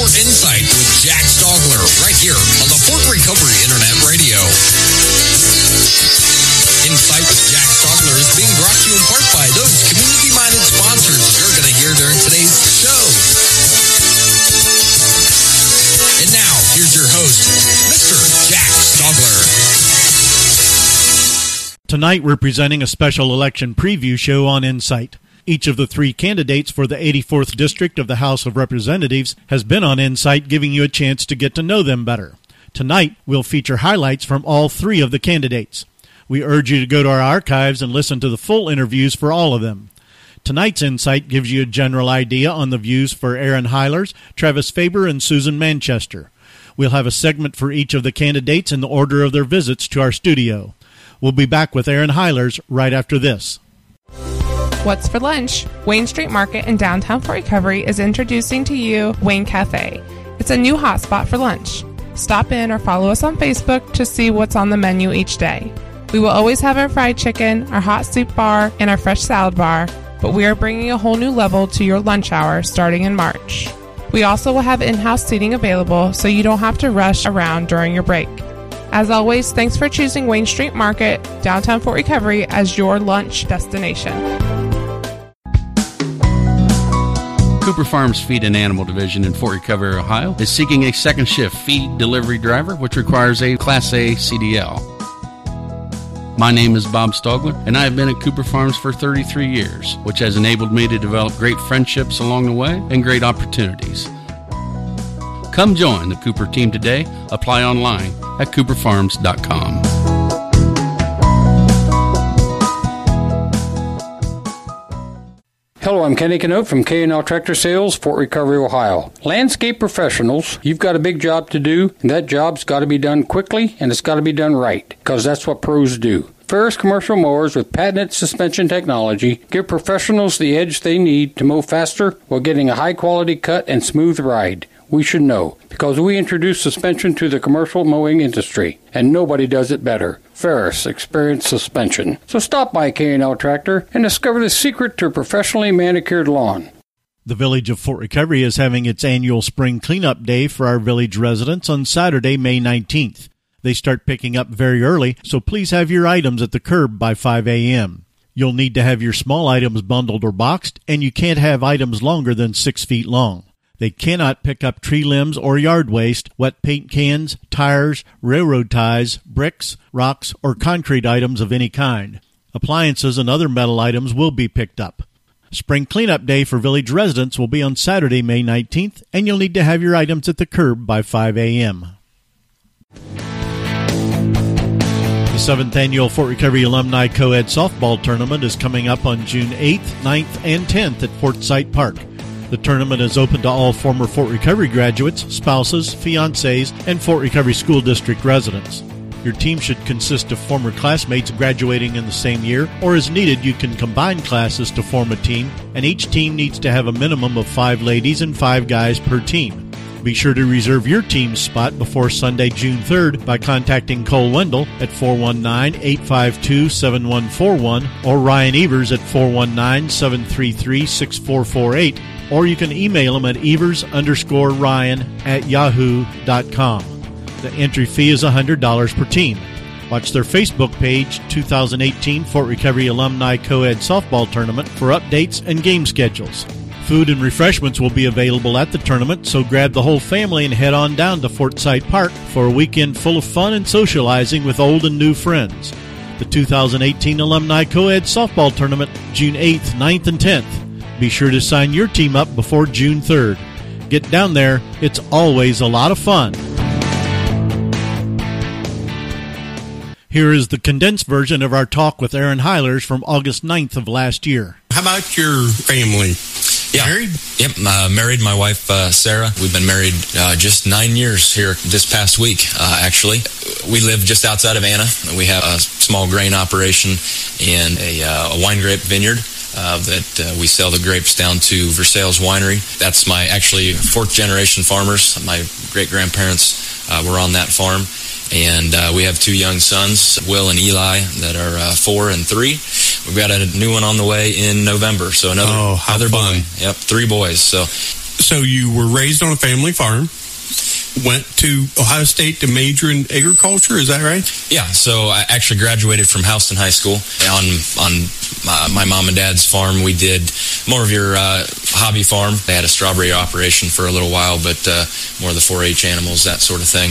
for Insight with Jack Stogler, right here on the Fort Recovery Internet Radio. Insight with Jack Stogler is being brought to you in part by those community-minded sponsors you're going to hear during today's show. And now, here's your host, Mr. Jack Stogler. Tonight, we're presenting a special election preview show on Insight. Each of the three candidates for the 84th District of the House of Representatives has been on Insight, giving you a chance to get to know them better. Tonight, we'll feature highlights from all three of the candidates. We urge you to go to our archives and listen to the full interviews for all of them. Tonight's Insight gives you a general idea on the views for Aaron Heilers, Travis Faber, and Susan Manchester. We'll have a segment for each of the candidates in the order of their visits to our studio. We'll be back with Aaron Heilers right after this. What's for lunch? Wayne Street Market in downtown Fort Recovery is introducing to you Wayne Cafe. It's a new hotspot for lunch. Stop in or follow us on Facebook to see what's on the menu each day. We will always have our fried chicken, our hot soup bar, and our fresh salad bar, but we are bringing a whole new level to your lunch hour starting in March. We also will have in-house seating available so you don't have to rush around during your break. As always, thanks for choosing Wayne Street Market, downtown Fort Recovery as your lunch destination. Cooper Farms Feed and Animal Division in Fort Recovery, Ohio, is seeking a second shift feed delivery driver, which requires a Class A CDL. My name is Bob Stogler, and I have been at Cooper Farms for 33 years, which has enabled me to develop great friendships along the way and great opportunities. Come join the Cooper team today. Apply online at cooperfarms.com. Hello, I'm Kenny Canote from K&L Tractor Sales, Fort Recovery, Ohio. Landscape professionals, you've got a big job to do, and that job's got to be done quickly, and it's got to be done right, because that's what pros do. Ferris commercial mowers with patented suspension technology give professionals the edge they need to mow faster while getting a high-quality cut and smooth ride. We should know, because we introduced suspension to the commercial mowing industry, and nobody does it better. Ferris Experience Suspension. So stop by K&L Tractor and discover the secret to a professionally manicured lawn. The Village of Fort Recovery is having its annual Spring Cleanup Day for our village residents on Saturday, May 19th. They start picking up very early, so please have your items at the curb by 5 a.m. You'll need to have your small items bundled or boxed, and you can't have items longer than 6 feet long. They cannot pick up tree limbs or yard waste, wet paint cans, tires, railroad ties, bricks, rocks, or concrete items of any kind. Appliances and other metal items will be picked up. Spring Cleanup Day for village residents will be on Saturday, May 19th, and you'll need to have your items at the curb by 5 a.m. The 7th Annual Fort Recovery Alumni Co-Ed Softball Tournament is coming up on June 8th, 9th, and 10th at Fort Sight Park. The tournament is open to all former Fort Recovery graduates, spouses, fiancés, and Fort Recovery School District residents. Your team should consist of former classmates graduating in the same year, or as needed, you can combine classes to form a team, and each team needs to have a minimum of 5 ladies and 5 guys per team. Be sure to reserve your team's spot before Sunday, June 3rd by contacting Cole Wendell at 419-852-7141 or Ryan Evers at 419-733-6448, or you can email him at evers_ryan@yahoo.com. The entry fee is $100 per team. Watch their Facebook page, 2018 Fort Recovery Alumni Co-Ed Softball Tournament, for updates and game schedules. Food and refreshments will be available at the tournament, so grab the whole family and head on down to Fort Sight Park for a weekend full of fun and socializing with old and new friends. The 2018 Alumni Co-Ed Softball Tournament, June 8th, 9th, and 10th. Be sure to sign your team up before June 3rd. Get down there. It's always a lot of fun. Here is the condensed version of our talk with Aaron Heilers from August 9th of last year. How about your family? Yeah. Married? Yep, married. My wife, Sarah. We've been married just 9 years here this past week, actually. We live just outside of Anna. We have a small grain operation and a wine grape vineyard that we sell the grapes down to Versailles Winery. That's my actually fourth-generation farmers. My great-grandparents were on that farm. And we have 2 young sons, Will and Eli, that are 4 and 3. We've got a new one on the way in November, so another boy. Yep, 3 boys. So you were raised on a family farm, went to Ohio State to major in agriculture, is that right? Yeah, so I actually graduated from Houston High School. On my mom and dad's farm, we did more of your hobby farm. They had a strawberry operation for a little while, but more of the 4-H animals, that sort of thing.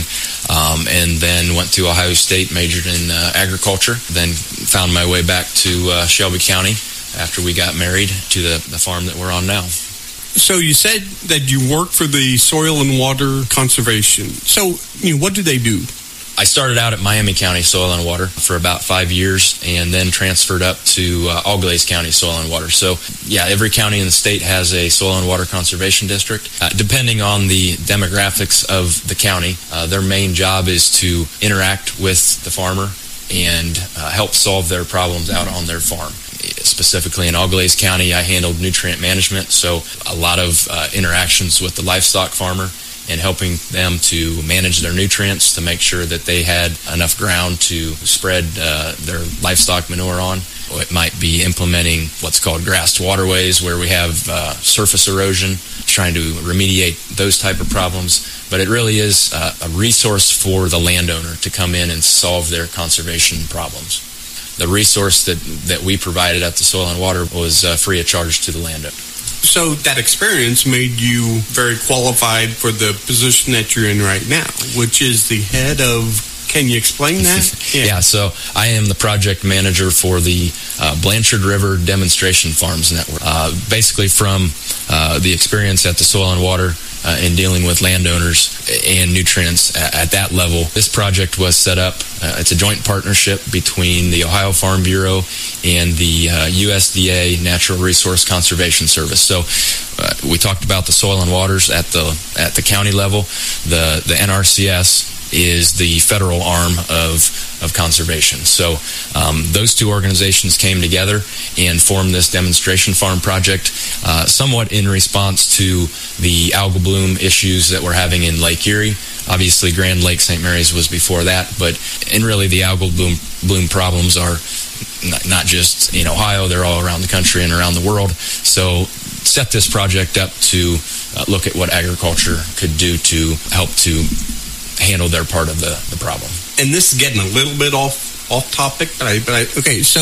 And then went to Ohio State, majored in agriculture, then found my way back to Shelby County after we got married to the farm that we're on now. So you said that you work for the Soil and Water Conservation. So, what do they do? I started out at Miami County Soil and Water for about 5 years and then transferred up to Auglaize County Soil and Water. So, yeah, every county in the state has a Soil and Water Conservation District. Depending on the demographics of the county, their main job is to interact with the farmer and help solve their problems out on their farm. Specifically in Auglaize County, I handled nutrient management, so a lot of interactions with the livestock farmer and helping them to manage their nutrients to make sure that they had enough ground to spread their livestock manure on. It might be implementing what's called grassed waterways, where we have surface erosion, trying to remediate those type of problems. But it really is a resource for the landowner to come in and solve their conservation problems. The resource that we provided at the Soil and Water was free of charge to the landowner. So that experience made you very qualified for the position that you're in right now, which is the head of... Can you explain that? Yeah, so I am the project manager for the Blanchard River Demonstration Farms Network. Basically from the experience at the Soil and Water in dealing with landowners and nutrients at that level, this project was set up. It's a joint partnership between the Ohio Farm Bureau and the USDA Natural Resource Conservation Service. So we talked about the Soil and Waters at the county level. The NRCS is the federal arm of conservation. So those two organizations came together and formed this demonstration farm project, somewhat in response to the algal bloom issues that we're having in Lake Erie. Obviously, Grand Lake St. Mary's was before that, and really the algal bloom problems are not just in Ohio, they're all around the country and around the world. So set this project up to look at what agriculture could do to help to handle their part of the problem. And this is getting a little bit off topic, but I okay. So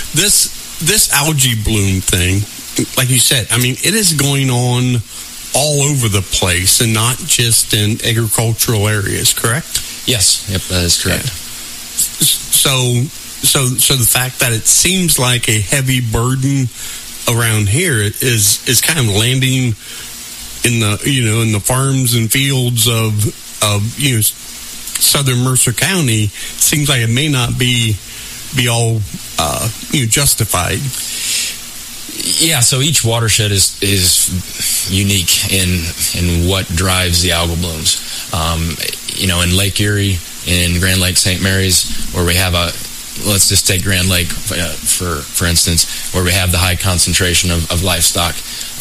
this algae bloom thing, like you said, I mean, it is going on all over the place and not just in agricultural areas. Correct? Yes, yep, that is correct. Yeah. So the fact that it seems like a heavy burden around here is kind of landing in the farms and fields of southern Mercer County. Seems like it may not be all justified. Yeah, so each watershed is unique in what drives the algal blooms. In Lake Erie, in Grand Lake St. Mary's, where we have let's just take Grand Lake for instance, where we have the high concentration of livestock.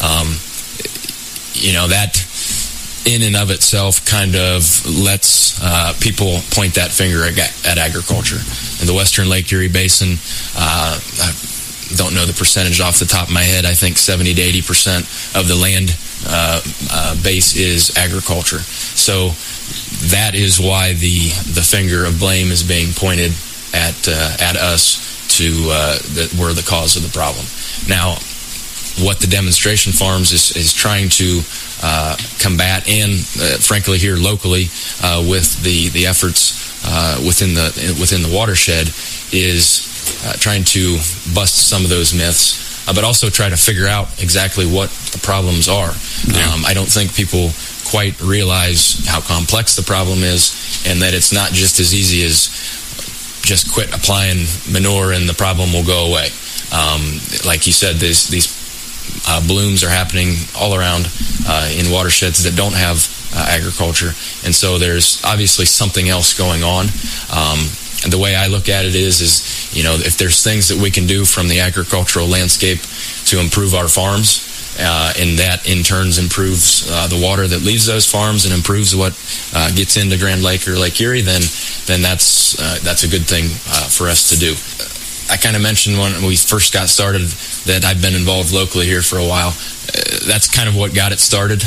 That in and of itself kind of lets people point that finger at agriculture. In the western Lake Erie Basin, I don't know the percentage off the top of my head. I think 70 to 80% of the land base is agriculture. So that is why the finger of blame is being pointed at us that we're the cause of the problem. Now, what the demonstration farms is trying to combat, and frankly here locally with the efforts within the watershed, is trying to bust some of those myths, but also try to figure out exactly what the problems are. Yeah. I don't think people quite realize how complex the problem is, and that it's not just as easy as just quit applying manure and the problem will go away. Like you said, these blooms are happening all around in watersheds that don't have agriculture, and so there's obviously something else going on. And the way I look at it is if there's things that we can do from the agricultural landscape to improve our farms, and that in turn improves the water that leaves those farms and improves what gets into Grand Lake or Lake Erie, then that's a good thing for us to do. I kind of mentioned when we first got started that I've been involved locally here for a while. That's kind of what got it started.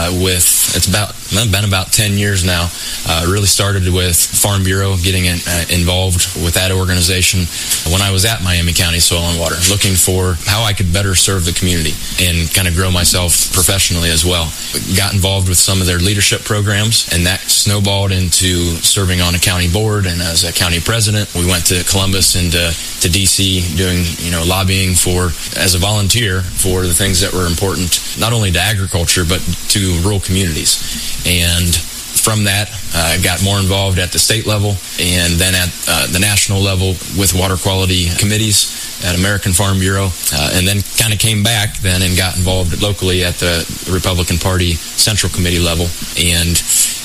It's been about 10 years now. It really started with Farm Bureau, getting involved with that organization when I was at Miami County Soil and Water, looking for how I could better serve the community and kind of grow myself professionally as well. Got involved with some of their leadership programs, and that snowballed into serving on a county board. And as a county president, we went to Columbus and to D.C. doing lobbying as a volunteer for the things that were important, not only to agriculture, but to rural communities. And from that, I got more involved at the state level and then at the national level with water quality committees at American Farm Bureau, and then kind of came back then and got involved locally at the Republican Party Central Committee level, and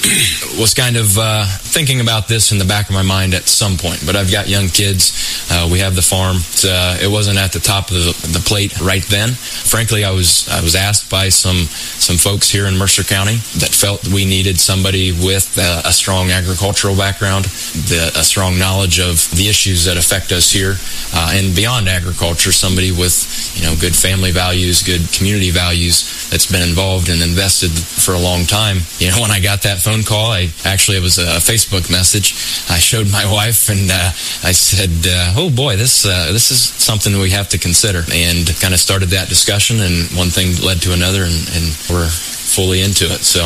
was kind of thinking about this in the back of my mind at some point. But I've got young kids. We have the farm. It wasn't at the top of the plate right then. Frankly, I was asked by some folks here in Mercer County that felt we needed somebody with a strong agricultural background, a strong knowledge of the issues that affect us here, and beyond agriculture, somebody with good family values, good community values, that's been involved and invested for a long time. When I got that phone call, it was a Facebook message. I showed my wife and I said, oh boy, this is something we have to consider, and kind of started that discussion, and one thing led to another, and we're fully into it. So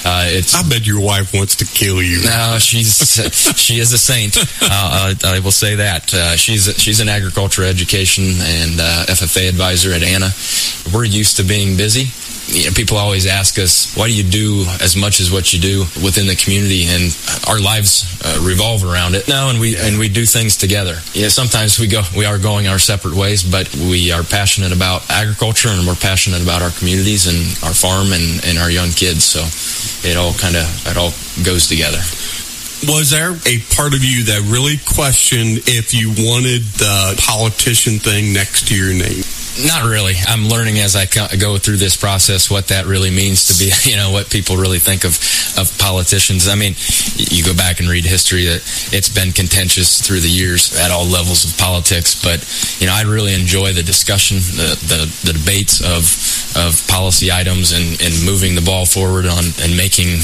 I bet your wife wants to kill you. No, she is a saint. I will say that. She's an agriculture education and FFA advisor at ANA. We're used to being busy. People always ask us, why do you do as much as what you do within the community? And our lives revolve around it. No, and we do things together. Sometimes we are going our separate ways, but we are passionate about agriculture, and we're passionate about our communities and our farm and our young kids. So it all goes together. Was there a part of you that really questioned if you wanted the politician thing next to your name? Not really. I'm learning as I go through this process what that really means to be, what people really think of politicians. I mean, you go back and read history, that it's been contentious through the years at all levels of politics. But, I really enjoy the discussion, the debates of policy items and moving the ball forward and making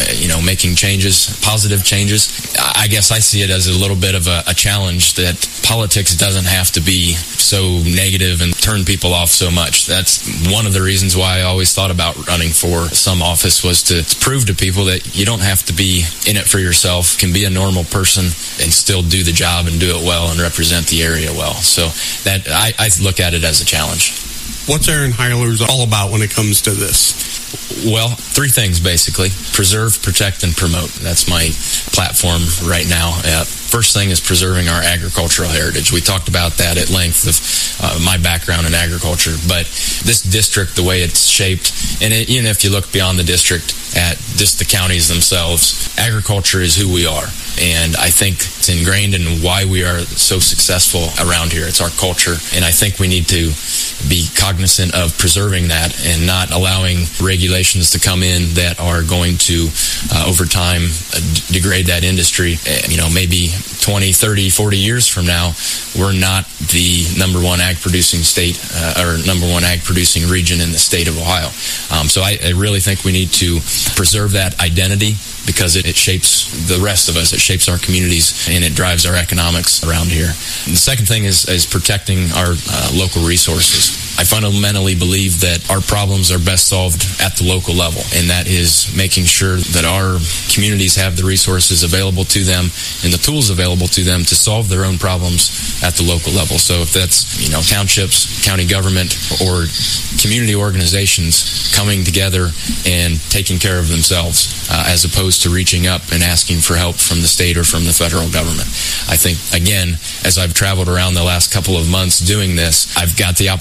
changes, positive changes. I guess I see it as a little bit of a challenge that politics doesn't have to be so negative and turn people off so much. That's one of the reasons why I always thought about running for some office, was to prove to people that you don't have to be in it for yourself. You can be a normal person and still do the job and do it well and represent the area well. So that I look at it as a challenge. What's Aaron Heiler's all about when it comes to this? Well, three things basically: preserve, protect, and promote. That's my platform right now. First thing is preserving our agricultural heritage. We talked about that at length of my background in agriculture, but this district, the way it's shaped, and even if you look beyond the district at just the counties themselves, agriculture is who we are. And I think it's ingrained in why we are so successful around here. It's our culture, and I think we need to be cognizant of preserving that and not allowing regulations to come in that are going to, over time, degrade that industry. Maybe 20, 30, 40 years from now, we're not the number one ag producing state or number one ag producing region in the state of Ohio. So I really think we need to preserve that identity, because it shapes the rest of us. It shapes our communities, and it drives our economics around here. And the second thing is protecting our local resources. I fundamentally believe that our problems are best solved at the local level, and that is making sure that our communities have the resources available to them and the tools available to them to solve their own problems at the local level. So if that's, townships, county government, or community organizations coming together and taking care of themselves, as opposed to reaching up and asking for help from the state or from the federal government. I think, again, as I've traveled around the last couple of months doing this, I've got the opportunity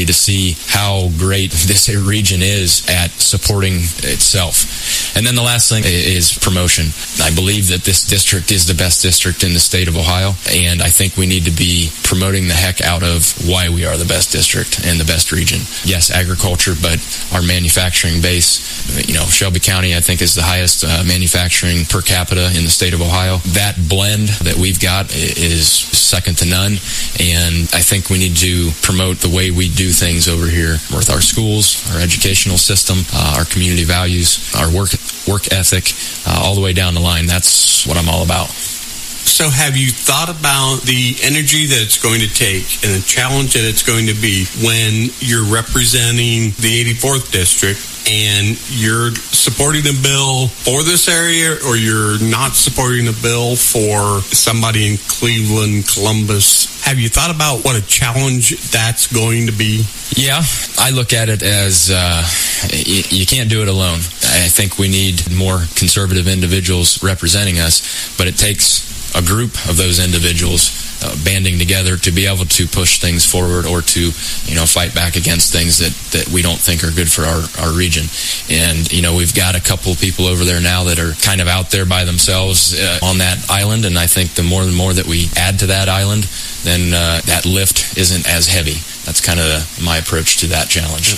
to see how great this region is at supporting itself. And then the last thing is promotion. I believe that this district is the best district in the state of Ohio, and I think we need to be promoting the heck out of why we are the best district and the best region. Yes, agriculture, but our manufacturing base, Shelby County, I think, is the highest manufacturing per capita in the state of Ohio. That blend that we've got is second to none, and I think we need to promote the way we do things over here with our schools, our educational system, our community values, our work ethic, all the way down the line. That's what I'm all about. So have you thought about the energy that it's going to take and the challenge that it's going to be when you're representing the 84th District and you're supporting a bill for this area, or you're not supporting a bill for somebody in Cleveland, Columbus? Have you thought about what a challenge that's going to be? Yeah, I look at it as you can't do it alone. I think we need more conservative individuals representing us, but it takes a group of those individuals banding together to be able to push things forward, or to fight back against things that we don't think are good for our region. And we've got a couple of people over there now that are kind of out there by themselves on that island, and I think the more and more that we add to that island, then that lift isn't as heavy. That's kind of my approach to that challenge.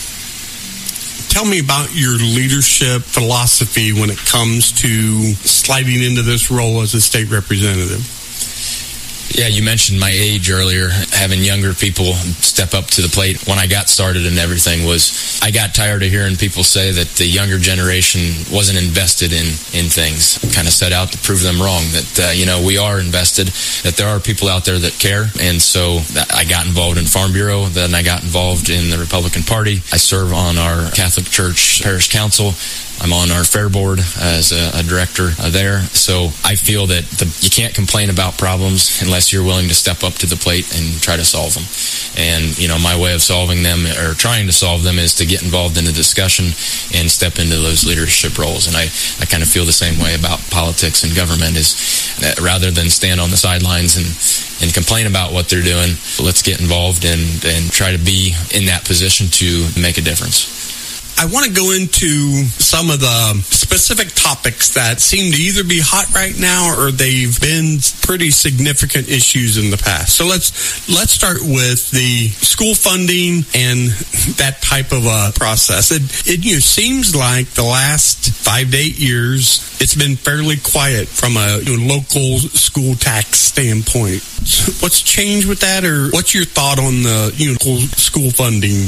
Tell me about your leadership philosophy when it comes to sliding into this role as a state representative. Yeah, you mentioned my age earlier. Having younger people step up to the plate when I got started and everything I got tired of hearing people say that the younger generation wasn't invested in things. Kind of set out to prove them wrong, that, we are invested, that there are people out there that care. And so I got involved in Farm Bureau, then I got involved in the Republican Party. I serve on our Catholic Church Parish Council. I'm on our fair board as a director there. So I feel that you can't complain about problems unless you're willing to step up to the plate and try to solve them. And, my way of solving them, or trying to solve them, is to get involved in the discussion and step into those leadership roles. And I kind of feel the same way about politics and government, is that rather than stand on the sidelines and complain about what they're doing, let's get involved and try to be in that position to make a difference. I want to go into some of the specific topics that seem to either be hot right now, or they've been pretty significant issues in the past. So let's start with the school funding and that type of a process. It seems like the last 5 to 8 years, it's been fairly quiet from a local school tax standpoint. So what's changed with that, or what's your thought on the school funding?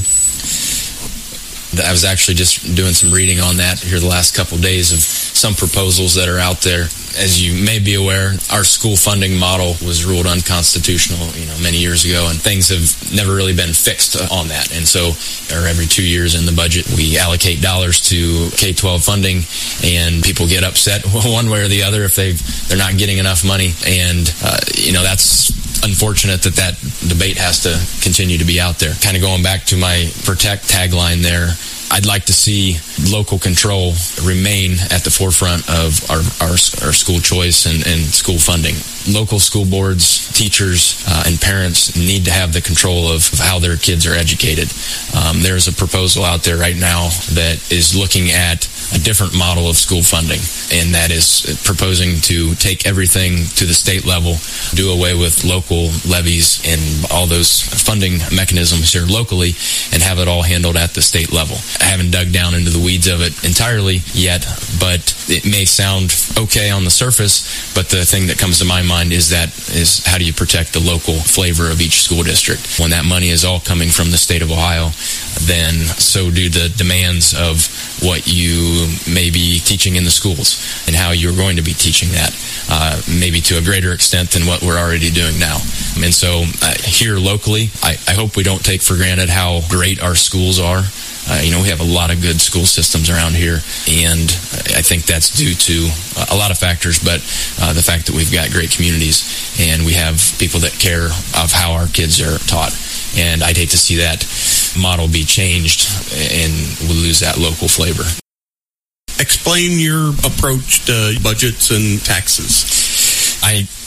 I was actually just doing some reading on that here the last couple of days of some proposals that are out there. As you may be aware, our school funding model was ruled unconstitutional, many years ago, and things have never really been fixed on that. And so, every 2 years in the budget, we allocate dollars to K-12 funding, and people get upset one way or the other if they're not getting enough money. And that's unfortunate that debate has to continue to be out there. Kind of going back to my protect tagline there, I'd like to see local control remain at the forefront of our school choice and school funding. Local school boards, teachers, and parents need to have the control of how their kids are educated. There's a proposal out there right now that is looking at a different model of school funding, and that is proposing to take everything to the state level, do away with local levies and all those funding mechanisms here locally, and have it all handled at the state level. I haven't dug down into the weeds of it entirely yet, but it may sound okay on the surface, but the thing that comes to my mind is how do you protect the local flavor of each school district? When that money is all coming from the state of Ohio, then so do the demands of what you may be teaching in the schools and how you're going to be teaching that, maybe to a greater extent than what we're already doing now. And so here locally, I hope we don't take for granted how great our schools are. We have a lot of good school systems around here, and I think that's due to a lot of factors, but the fact that we've got great communities and we have people that care of how our kids are taught. And I'd hate to see that model be changed and we lose that local flavor. Explain your approach to budgets and taxes. I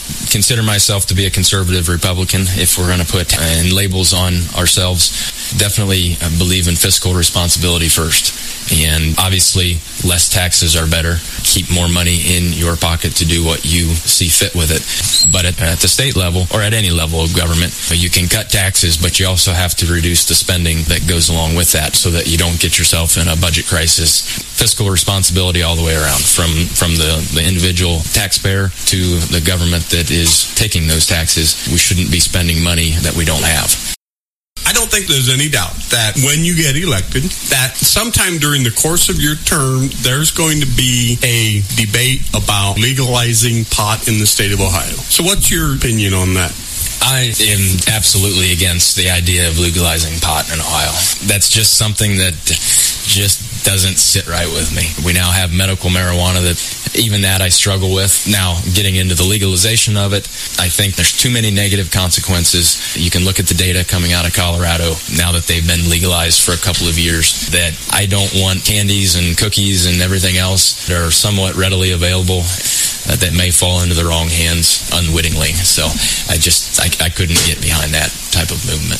consider myself to be a conservative Republican if we're going to put labels on ourselves. Definitely believe in fiscal responsibility first. And obviously, less taxes are better. Keep more money in your pocket to do what you see fit with it. But at the state level, or at any level of government, you can cut taxes, but you also have to reduce the spending that goes along with that so that you don't get yourself in a budget crisis. Fiscal responsibility all the way around, from the individual taxpayer to the government that is taking those taxes. We shouldn't be spending money that we don't have. I don't think there's any doubt that when you get elected, that sometime during the course of your term, there's going to be a debate about legalizing pot in the state of Ohio. So what's your opinion on that? I am absolutely against the idea of legalizing pot in Ohio. That's just something that just doesn't sit right with me. We now have medical marijuana that even that I struggle with. Now, getting into the legalization of it, I think there's too many negative consequences. You can look at the data coming out of Colorado now that they've been legalized for a couple of years, that I don't want candies and cookies and everything else that are somewhat readily available that may fall into the wrong hands unwittingly. So I couldn't get behind that type of movement.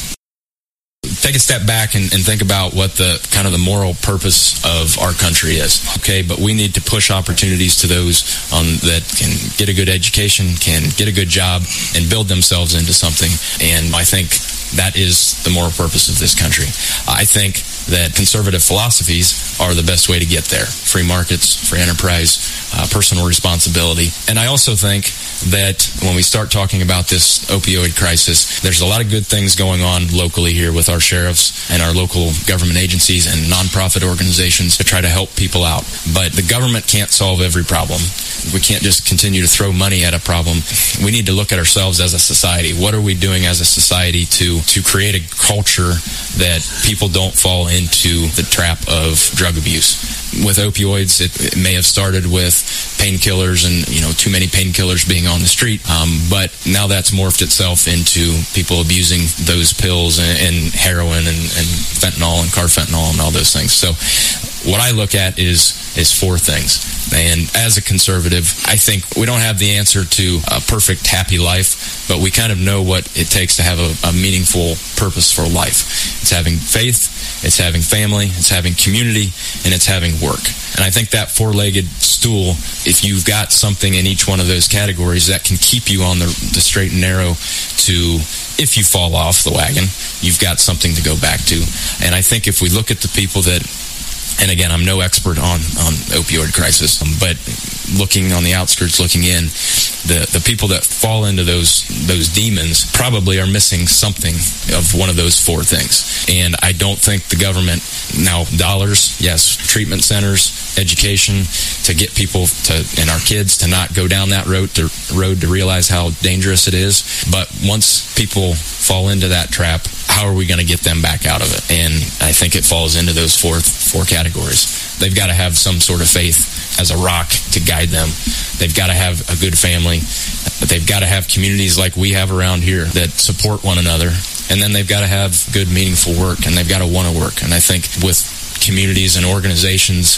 Take a step back and think about what the kind of the moral purpose of our country is. Okay, but we need to push opportunities to those that can get a good education, can get a good job, and build themselves into something. And I think that is the moral purpose of this country. I think that conservative philosophies are the best way to get there. Free markets, free enterprise, personal responsibility. And I also think that when we start talking about this opioid crisis, there's a lot of good things going on locally here with our sheriffs and our local government agencies and nonprofit organizations to try to help people out. But the government can't solve every problem. We can't just continue to throw money at a problem. We need to look at ourselves as a society. What are we doing as a society to create a culture that people don't fall into the trap of drug abuse? With opioids, it may have started with painkillers and, too many painkillers being on the street. But now that's morphed itself into people abusing those pills and heroin and fentanyl and carfentanil and all those things. So what I look at is four things. And as a conservative, I think we don't have the answer to a perfect, happy life, but we kind of know what it takes to have a meaningful, purposeful life. It's having faith, it's having family, it's having community, and it's having work. And I think that four-legged stool, if you've got something in each one of those categories that can keep you on the straight and narrow to, if you fall off the wagon, you've got something to go back to. And I think if we look at the people that, and again, I'm no expert on opioid crisis, but looking on the outskirts, looking in, the people that fall into those demons probably are missing something of one of those four things. And I don't think the government, now dollars, yes, treatment centers, education, to get people and our kids to not go down that road to realize how dangerous it is. But once people fall into that trap, how are we going to get them back out of it? And I think it falls into those four categories. They've got to have some sort of faith as a rock to guide them. They've got to have a good family. They've got to have communities like we have around here that support one another. And then they've got to have good, meaningful work, and they've got to want to work. And I think with communities and organizations,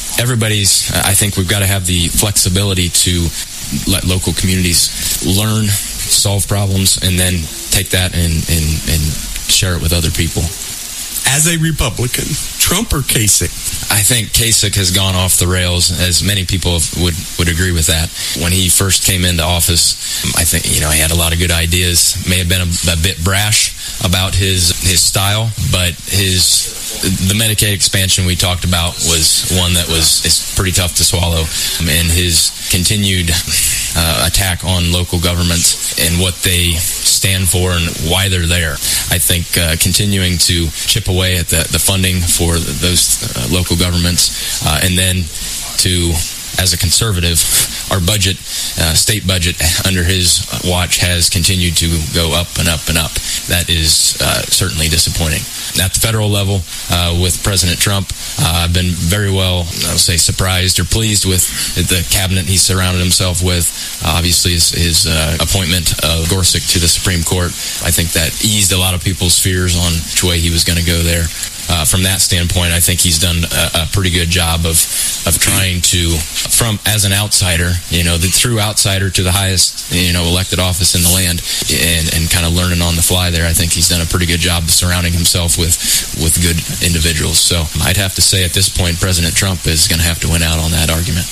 I think we've got to have the flexibility to let local communities learn, solve problems, and then take that and share it with other people. As a Republican, Trump or Kasich? I think Kasich has gone off the rails, as many people would agree with that. When he first came into office, I think he had a lot of good ideas. May have been a bit brash about his style, but the Medicaid expansion we talked about was one that is pretty tough to swallow, and his continued attack on local governments and what they stand for and why they're there. I think continuing to chip away at the funding for those local governments, and then to, as a conservative, our budget, state budget under his watch has continued to go up and up and up. That is certainly disappointing. At the federal level, with President Trump, I've been very well, I'll say, surprised or pleased with the cabinet he surrounded himself with. Obviously, his appointment of Gorsuch to the Supreme Court, I think that eased a lot of people's fears on which way he was going to go there. From that standpoint, I think he's done a pretty good job of trying to, from as an outsider, the true outsider to the highest, elected office in the land, and kind of learning on the fly there. I think he's done a pretty good job of surrounding himself with good individuals. So I'd have to say at this point, President Trump is going to have to win out on that argument.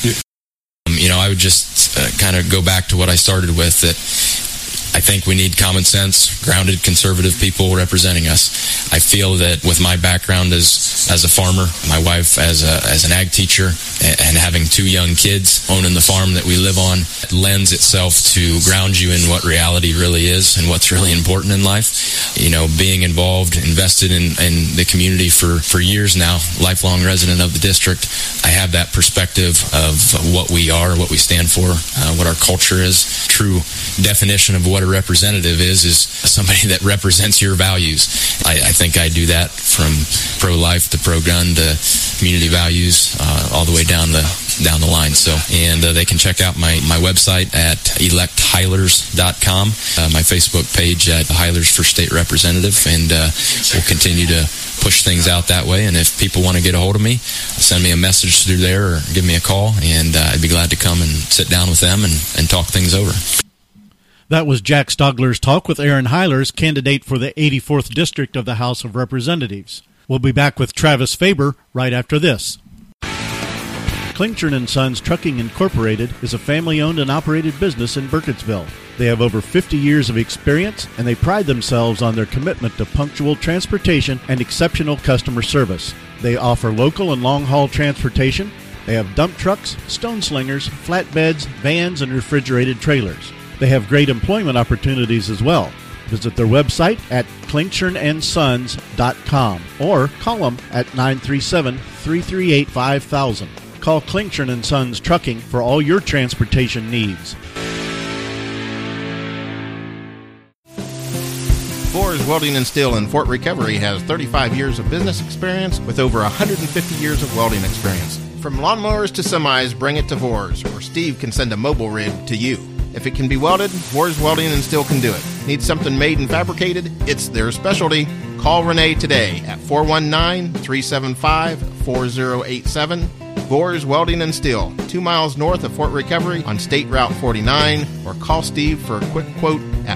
I would just kind of go back to what I started with, that I think we need common sense, grounded, conservative people representing us. I feel that with my background as a farmer, my wife as an ag teacher, and having 2 young kids, owning the farm that we live on, it lends itself to ground you in what reality really is and what's really important in life. Being involved, invested in the community for years now, lifelong resident of the district, I have that perspective of what we are, what we stand for, what our culture is. True definition of what a representative is somebody that represents your values. I think I do that from pro-life to pro-gun to community values, all the way down the line. So, and they can check out my website at electhilers.com, my Facebook page at Hilers for State Representative, and we'll continue to push things out that way. And if people want to get a hold of me, send me a message through there or give me a call, and I'd be glad to come and sit down with them and talk things over. That was Jack Stogler's talk with Aaron Hilers, candidate for the 84th District of the House of Representatives. We'll be back with Travis Faber right after this. Klingshirn & Sons Trucking Incorporated is a family-owned and operated business in Burkittsville. They have over 50 years of experience, and they pride themselves on their commitment to punctual transportation and exceptional customer service. They offer local and long-haul transportation. They have dump trucks, stone slingers, flatbeds, vans, and refrigerated trailers. They have great employment opportunities as well. Visit their website at klingshirnandsons.com or call them at 937-338-5000. Call Klingshirn & Sons Trucking for all your transportation needs. Boers Welding and Steel in Fort Recovery has 35 years of business experience with over 150 years of welding experience. From lawnmowers to semis, bring it to Boers, or Steve can send a mobile rig to you. If it can be welded, Boers Welding and Steel can do it. Need something made and fabricated? It's their specialty. Call Renee today at 419-375-4087. Boers Welding and Steel, 2 miles north of Fort Recovery on State Route 49, or call Steve for a quick quote at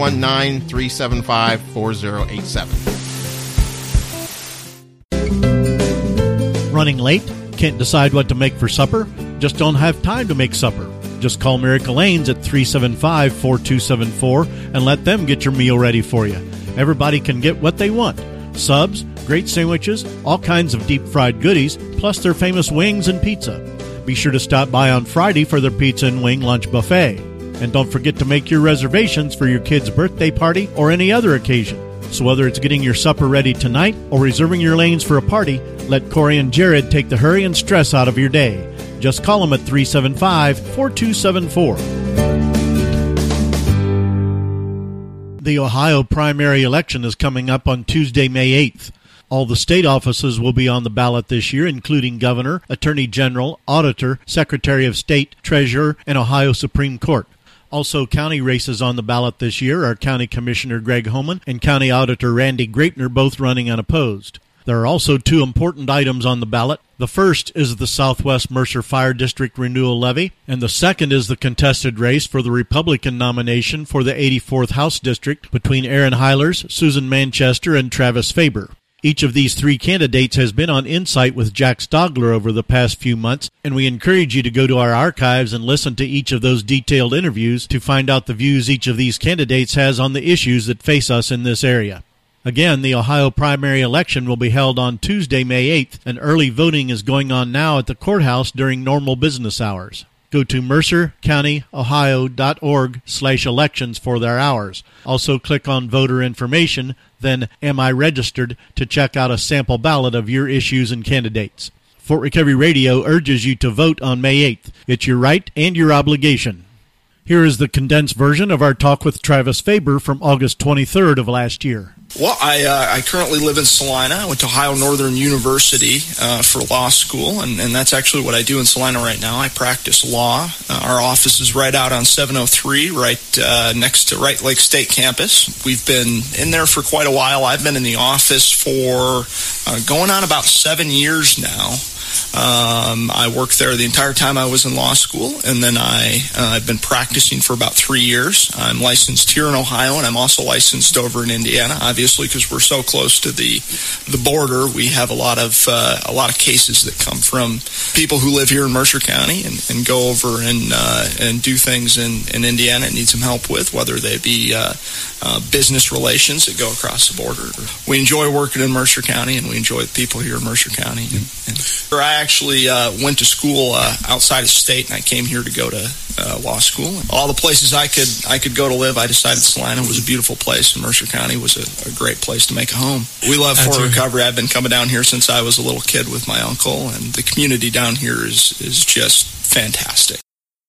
419-375-4087. Running late? Can't decide what to make for supper? Just don't have time to make supper? Just call Miracle Lanes at 375-4274 and let them get your meal ready for you. Everybody can get what they want. Subs, great sandwiches, all kinds of deep-fried goodies, plus their famous wings and pizza. Be sure to stop by on Friday for their pizza and wing lunch buffet. And don't forget to make your reservations for your kid's birthday party or any other occasion. So whether it's getting your supper ready tonight or reserving your lanes for a party, let Corey and Jared take the hurry and stress out of your day. Just call them at 375-4274. The Ohio primary election is coming up on Tuesday, May 8th. All the state offices will be on the ballot this year, including governor, attorney general, auditor, secretary of state, treasurer, and Ohio Supreme Court. Also, county races on the ballot this year are County Commissioner Greg Homan and County Auditor Randy Greatner, both running unopposed. There are also 2 important items on the ballot. The first is the Southwest Mercer Fire District Renewal Levy, and the second is the contested race for the Republican nomination for the 84th House District between Aaron Hilers, Susan Manchester, and Travis Faber. Each of these 3 candidates has been on Insight with Jack Stogler over the past few months, and we encourage you to go to our archives and listen to each of those detailed interviews to find out the views each of these candidates has on the issues that face us in this area. Again, the Ohio primary election will be held on Tuesday, May 8th, and early voting is going on now at the courthouse during normal business hours. Go to mercercountyohio.org/elections for their hours. Also click on voter information, then Am I Registered to check out a sample ballot of your issues and candidates. Fort Recovery Radio urges you to vote on May 8th. It's your right and your obligation. Here is the condensed version of our talk with Travis Faber from August 23rd of last year. Well, I currently live in Salina. I went to Ohio Northern University for law school, and that's actually what I do in Salina right now. I practice law. Our office is right out on 703, right next to Wright Lake State Campus. We've been in there for quite a while. I've been in the office for going on about 7 years now. I worked there the entire time I was in law school, and then I've been practicing for about 3 years. I'm licensed here in Ohio, and I'm also licensed over in Indiana. Obviously, because we're so close to the border, we have a lot of cases that come from people who live here in Mercer County and go over and do things in Indiana and need some help with, whether they be business relations that go across the border. We enjoy working in Mercer County, and we enjoy the people here in Mercer County. And I actually went to school outside of state, and I came here to go to law school. All the places I could go to live, I decided Salina was a beautiful place, and Mercer County was a great place to make a home. We love Fort Recovery. I've been coming down here since I was a little kid with my uncle, and the community down here is just fantastic.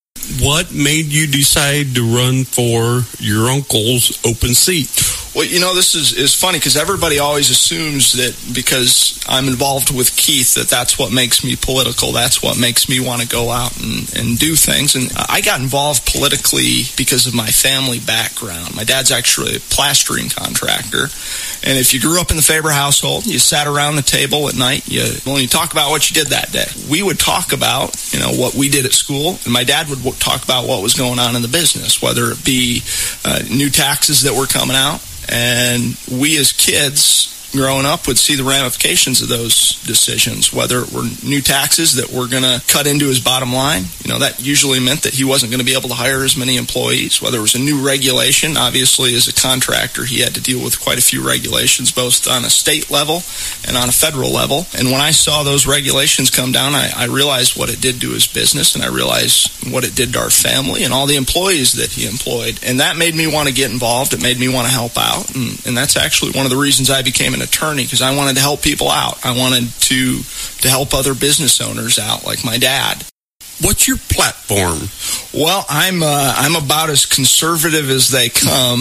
What made you decide to run for your uncle's open seat? Well, this is funny because everybody always assumes that because I'm involved with Keith that's what makes me political. That's what makes me want to go out and do things. And I got involved politically because of my family background. My dad's actually a plastering contractor. And if you grew up in the Faber household, you sat around the table at night, you talk about what you did that day. We would talk about, what we did at school, and my dad would talk about what was going on in the business, whether it be new taxes that were coming out. And we as kids growing up would see the ramifications of those decisions, whether it were new taxes that were going to cut into his bottom line. That usually meant that he wasn't going to be able to hire as many employees, whether it was a new regulation. Obviously, as a contractor, he had to deal with quite a few regulations, both on a state level and on a federal level. And when I saw those regulations come down, I realized what it did to his business, and I realized what it did to our family and all the employees that he employed. And that made me want to get involved. It made me want to help out. And that's actually one of the reasons I became an attorney, because I wanted to help people out. I wanted to help other business owners out, like my dad. What's your platform? Well, I'm about as conservative as they come.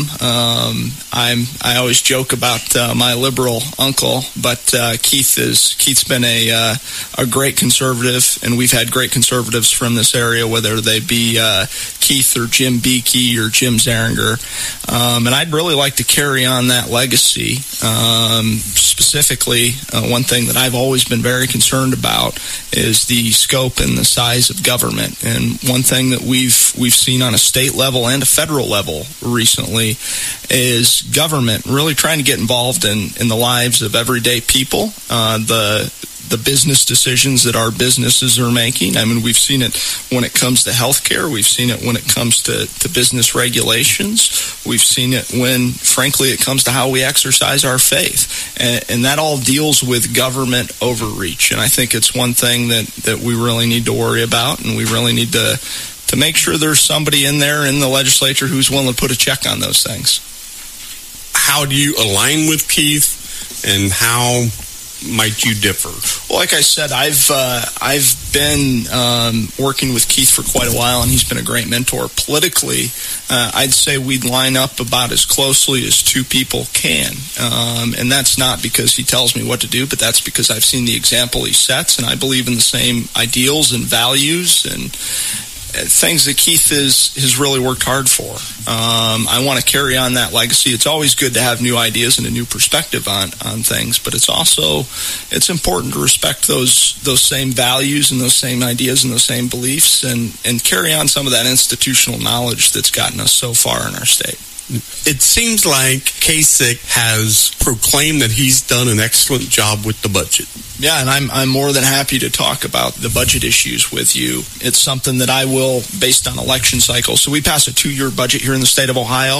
I always joke about my liberal uncle, but Keith's been a great conservative, and we've had great conservatives from this area, whether they be Keith or Jim Beakey or Jim Zaringer. And I'd really like to carry on that legacy. Specifically, one thing that I've always been very concerned about is the scope and the size of government. And one thing that we've seen on a state level and a federal level recently is government really trying to get involved in the lives of everyday people, the business decisions that our businesses are making. I mean, we've seen it when it comes to healthcare. We've seen it when it comes to business regulations. We've seen it when, frankly, it comes to how we exercise our faith. And that all deals with government overreach. And I think it's one thing that we really need to worry about, and we really need to make sure there's somebody in there in the legislature who's willing to put a check on those things. How do you align with Keith, and how might you differ? Well, like I said, I've been working with Keith for quite a while, and he's been a great mentor. Politically, I'd say we'd line up about as closely as two people can, and that's not because he tells me what to do, but that's because I've seen the example he sets, and I believe in the same ideals and values and things that Keith has really worked hard for. I want to carry on that legacy. It's always good to have new ideas and a new perspective on things, but it's important to respect those same values and those same ideas and those same beliefs and carry on some of that institutional knowledge that's gotten us so far in our state. It seems like Kasich has proclaimed that he's done an excellent job with the budget. Yeah, and I'm more than happy to talk about the budget issues with you. It's something that I will, based on election cycles. So we pass a 2-year budget here in the state of Ohio.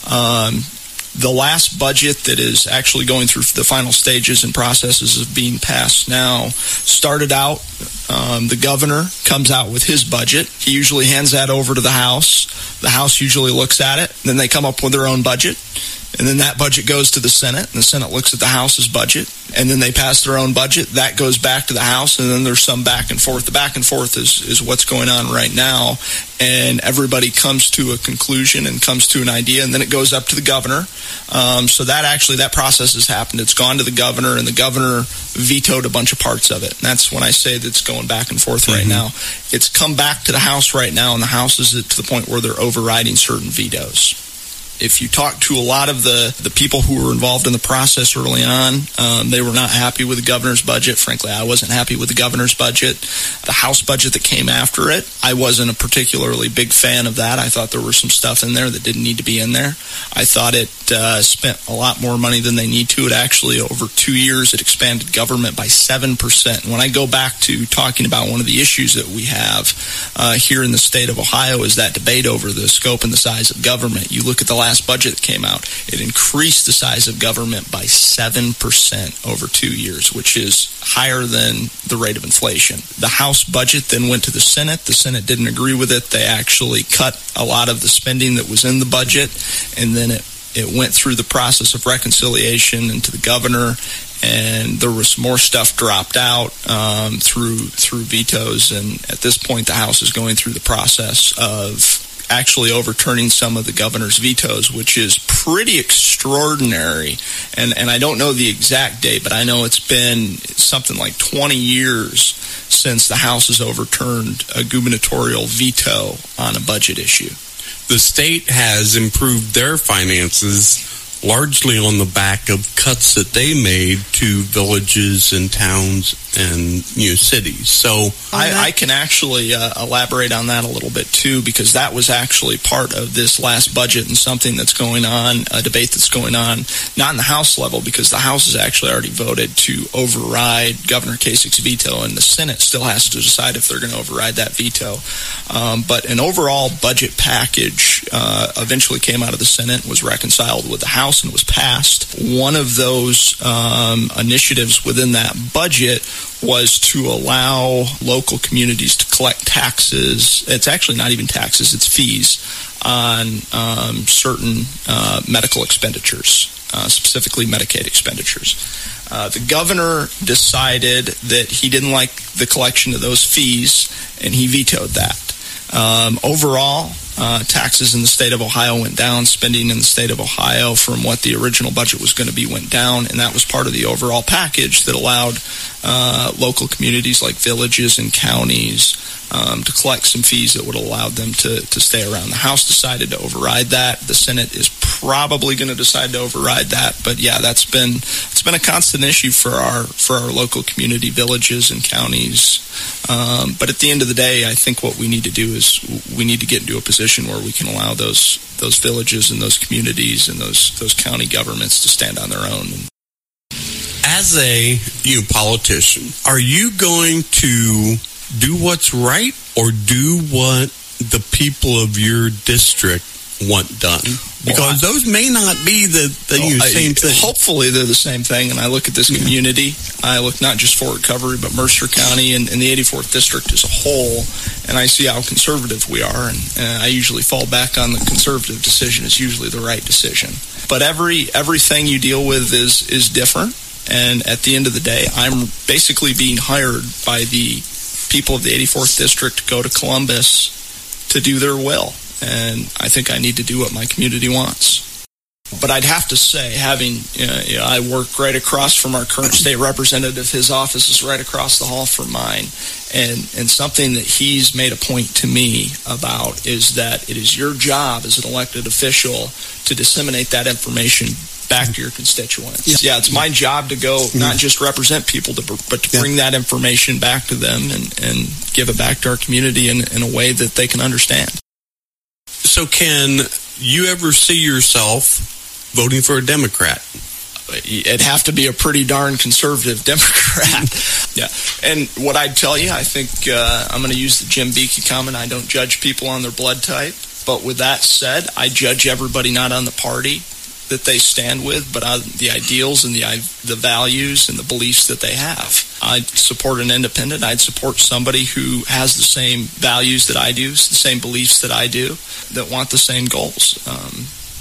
The last budget that is actually going through the final stages and processes of being passed now started out, the governor comes out with his budget. He usually hands that over to the House. The House usually looks at it. Then they come up with their own budget. and then that budget goes to the Senate, and the Senate looks at the House's budget, and then they pass their own budget. That goes back to the House, and then there's some back and forth. The back and forth is what's going on right now, and everybody comes to a conclusion and comes to an idea, and then it goes up to the governor. So that process has happened. It's gone to the governor, and the governor vetoed a bunch of parts of it. And that's when I say that it's going back and forth right now. It's come back to the House right now, and the House is to the point where they're overriding certain vetoes. If you talk to a lot of the people who were involved in the process early on, they were not happy with the governor's budget. Frankly, I wasn't happy with the governor's budget. The House budget that came after it, I wasn't a particularly big fan of that. I thought there was some stuff in there that didn't need to be in there. I thought it spent a lot more money than they need to. It actually, over 2 years, it expanded government by 7%. And when I go back to talking about one of the issues that we have here in the state of Ohio is that debate over the scope and the size of government. You look at the last budget that came out, it increased the size of government by 7% over 2 years, which is higher than the rate of inflation. The House budget then went to the Senate. The Senate didn't agree with it. They actually cut a lot of the spending that was in the budget, and then it went through the process of reconciliation into the governor, and there was more stuff dropped out through vetoes, and at this point the House is going through the process of actually overturning some of the governor's vetoes, which is pretty extraordinary. And I don't know the exact date, but I know it's been something like 20 years since the House has overturned a gubernatorial veto on a budget issue. The state has improved their finances largely on the back of cuts that they made to villages and towns and cities. So I can actually elaborate on that a little bit too, because that was actually part of this last budget and something that's going on, a debate that's going on, not in the House level, because the House has actually already voted to override Governor Kasich's veto, and the Senate still has to decide if they're going to override that veto. But an overall budget package eventually came out of the Senate, was reconciled with the House, and was passed. One of those initiatives within that budget was to allow local communities to collect taxes. It's actually not even taxes, it's fees on certain medical expenditures, specifically Medicaid expenditures. The governor decided that he didn't like the collection of those fees, and he vetoed that. Overall, taxes in the state of Ohio went down. Spending in the state of Ohio from what the original budget was going to be went down, and that was part of the overall package that allowed local communities like villages and counties to collect some fees that would allow them to stay around. The House decided to override that. The Senate is probably going to decide to override that. But yeah, it's been a constant issue for our local community, villages and counties. But at the end of the day, I think what we need to do is we need to get into a position where we can allow those villages and those communities and those county governments to stand on their own. As a politician, are you going to do what's right or do what the people of your district want done? Because those may not be the same thing. Hopefully they're the same thing, and I look at this community. I look not just Fort Recovery, but Mercer County and the 84th District as a whole, and I see how conservative we are, and I usually fall back on the conservative decision is usually the right decision. But everything you deal with is different, and at the end of the day, I'm basically being hired by the people of the 84th District to go to Columbus to do their will. And I think I need to do what my community wants. But I'd have to say, I work right across from our current state representative. His office is right across the hall from mine. And something that he's made a point to me about is that it is your job as an elected official to disseminate that information back to your constituents. Yeah, it's my job to go not just represent people, but to bring that information back to them and give it back to our community in a way that they can understand. So can you ever see yourself voting for a Democrat? It'd have to be a pretty darn conservative Democrat. Yeah. And what I'd tell you, I think I'm going to use the Jim Beakey comment, I don't judge people on their blood type. But with that said, I judge everybody not on the party that they stand with, but on the ideals and the values and the beliefs that they have. I'd support an independent. I'd support somebody who has the same values that I do, the same beliefs that I do, that want the same goals.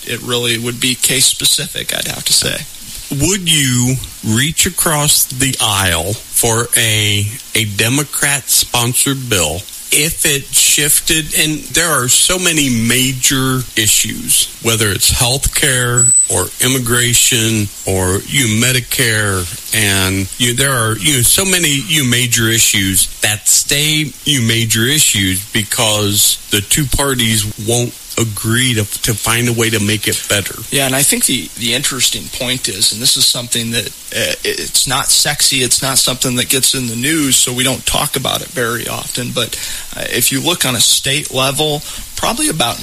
it really would be case specific, I'd have to say. Would you reach across the aisle for a Democrat-sponsored bill if it shifted? And there are so many major issues, whether it's health care or immigration or Medicare, and there are so many major issues that stay major issues because the two parties won't agree to find a way to make it better. Yeah, and I think the interesting point is, and this is something that it's not sexy, it's not something that gets in the news, so we don't talk about it very often, but if you look on a state level, probably about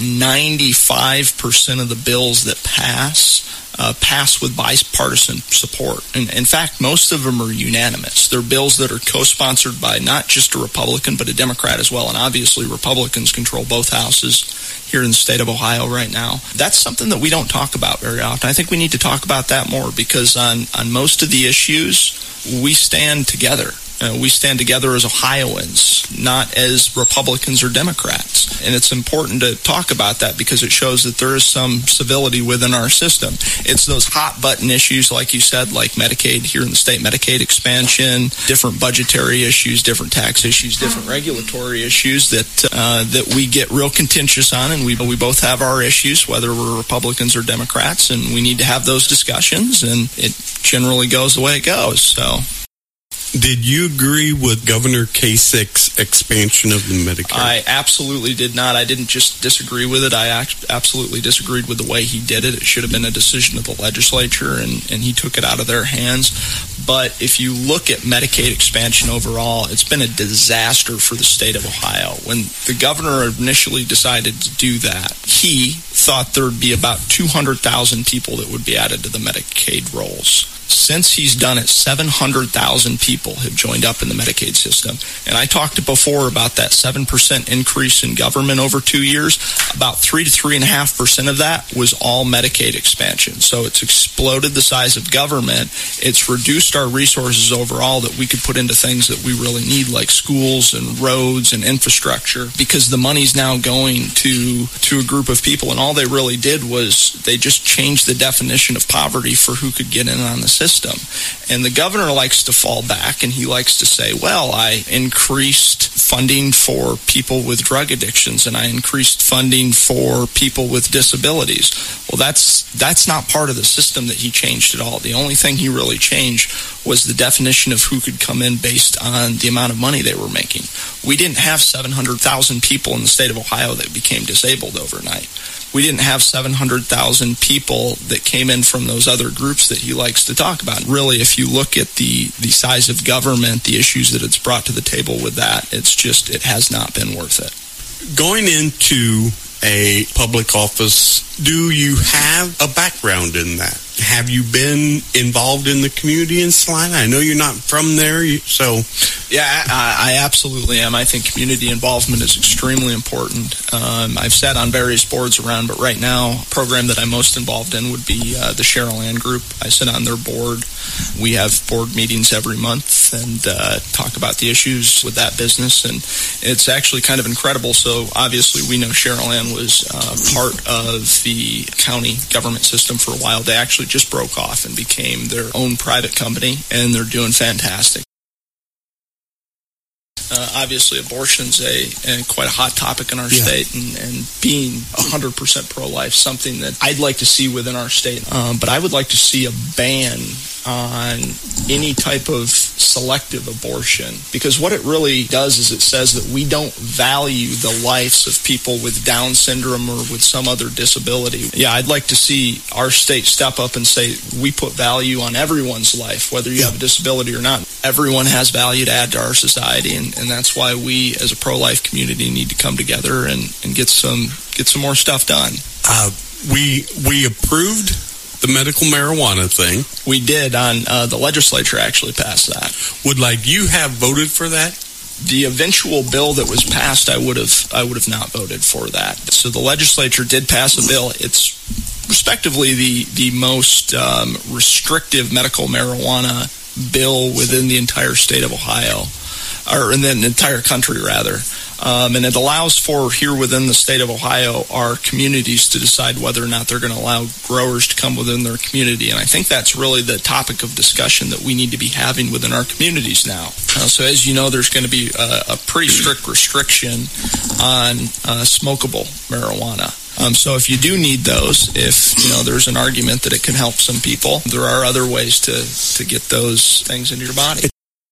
95% of the bills that pass with bipartisan support. And in fact, most of them are unanimous. They're bills that are co-sponsored by not just a Republican, but a Democrat as well. And obviously, Republicans control both houses here in the state of Ohio right now. That's something that we don't talk about very often. I think we need to talk about that more, because on most of the issues, we stand together. We stand together as Ohioans, not as Republicans or Democrats. And it's important to talk about that because it shows that there is some civility within our system. It's those hot-button issues, like you said, like Medicaid here in the state, Medicaid expansion, different budgetary issues, different tax issues, different regulatory issues that we get real contentious on, and we both have our issues, whether we're Republicans or Democrats, and we need to have those discussions, and it generally goes the way it goes, so... Did you agree with Governor Kasich's expansion of the Medicare? I absolutely did not. I didn't just disagree with it. I absolutely disagreed with the way he did it. It should have been a decision of the legislature, and he took it out of their hands. But if you look at Medicaid expansion overall, it's been a disaster for the state of Ohio. When the governor initially decided to do that, he thought there would be about 200,000 people that would be added to the Medicaid rolls. Since he's done it, 700,000 people have joined up in the Medicaid system. And I talked before about that 7% increase in government over 2 years. About 3 to 3.5% of that was all Medicaid expansion. So it's exploded the size of government. It's reduced our resources overall that we could put into things that we really need, like schools and roads and infrastructure, because the money's now going to a group of people. And all they really did was they just changed the definition of poverty for who could get in on the system. And the governor likes to fall back and he likes to say, well, I increased funding for people with drug addictions and I increased funding for people with disabilities. Well, that's not part of the system that he changed at all. The only thing he really changed was the definition of who could come in based on the amount of money they were making. We didn't have 700,000 people in the state of Ohio that became disabled overnight. We didn't have 700,000 people that came in from those other groups that he likes to talk about. Really, if you look at the size of government, the issues that it's brought to the table with that, it has not been worth it. Going into a public office, do you have a background in that? Have you been involved in the community in Salina? I know you're not from there, so... Yeah, I absolutely am. I think community involvement is extremely important. I've sat on various boards around, but right now, a program that I'm most involved in would be the Cheryl Ann Group. I sit on their board. We have board meetings every month and talk about the issues with that business, and it's actually kind of incredible. So obviously we know Cheryl Ann was part of the county government system for a while. They actually just broke off and became their own private company, and they're doing fantastic. Obviously, abortion's quite a hot topic in our state, and being 100% pro-life, something that I'd like to see within our state. But I would like to see a ban on any type of selective abortion, because what it really does is it says that we don't value the lives of people with Down syndrome or with some other disability. Yeah, I'd like to see our state step up and say we put value on everyone's life, whether you have a disability or not. Everyone has value to add to our society, and that's why we as a pro-life community need to come together and get some more stuff done. We approved the medical marijuana thing. We did. The legislature actually passed that. Would you have voted for that? The eventual bill that was passed, I would have not voted for that. So the legislature did pass a bill. It's respectively the most restrictive medical marijuana bill within the entire state of Ohio, or in the entire country, rather. And it allows for, here within the state of Ohio, our communities to decide whether or not they're going to allow growers to come within their community. And I think that's really the topic of discussion that we need to be having within our communities now. So as you know, there's going to be a pretty strict restriction on smokable marijuana. So if you do need those, if there's an argument that it can help some people, there are other ways to get those things into your body.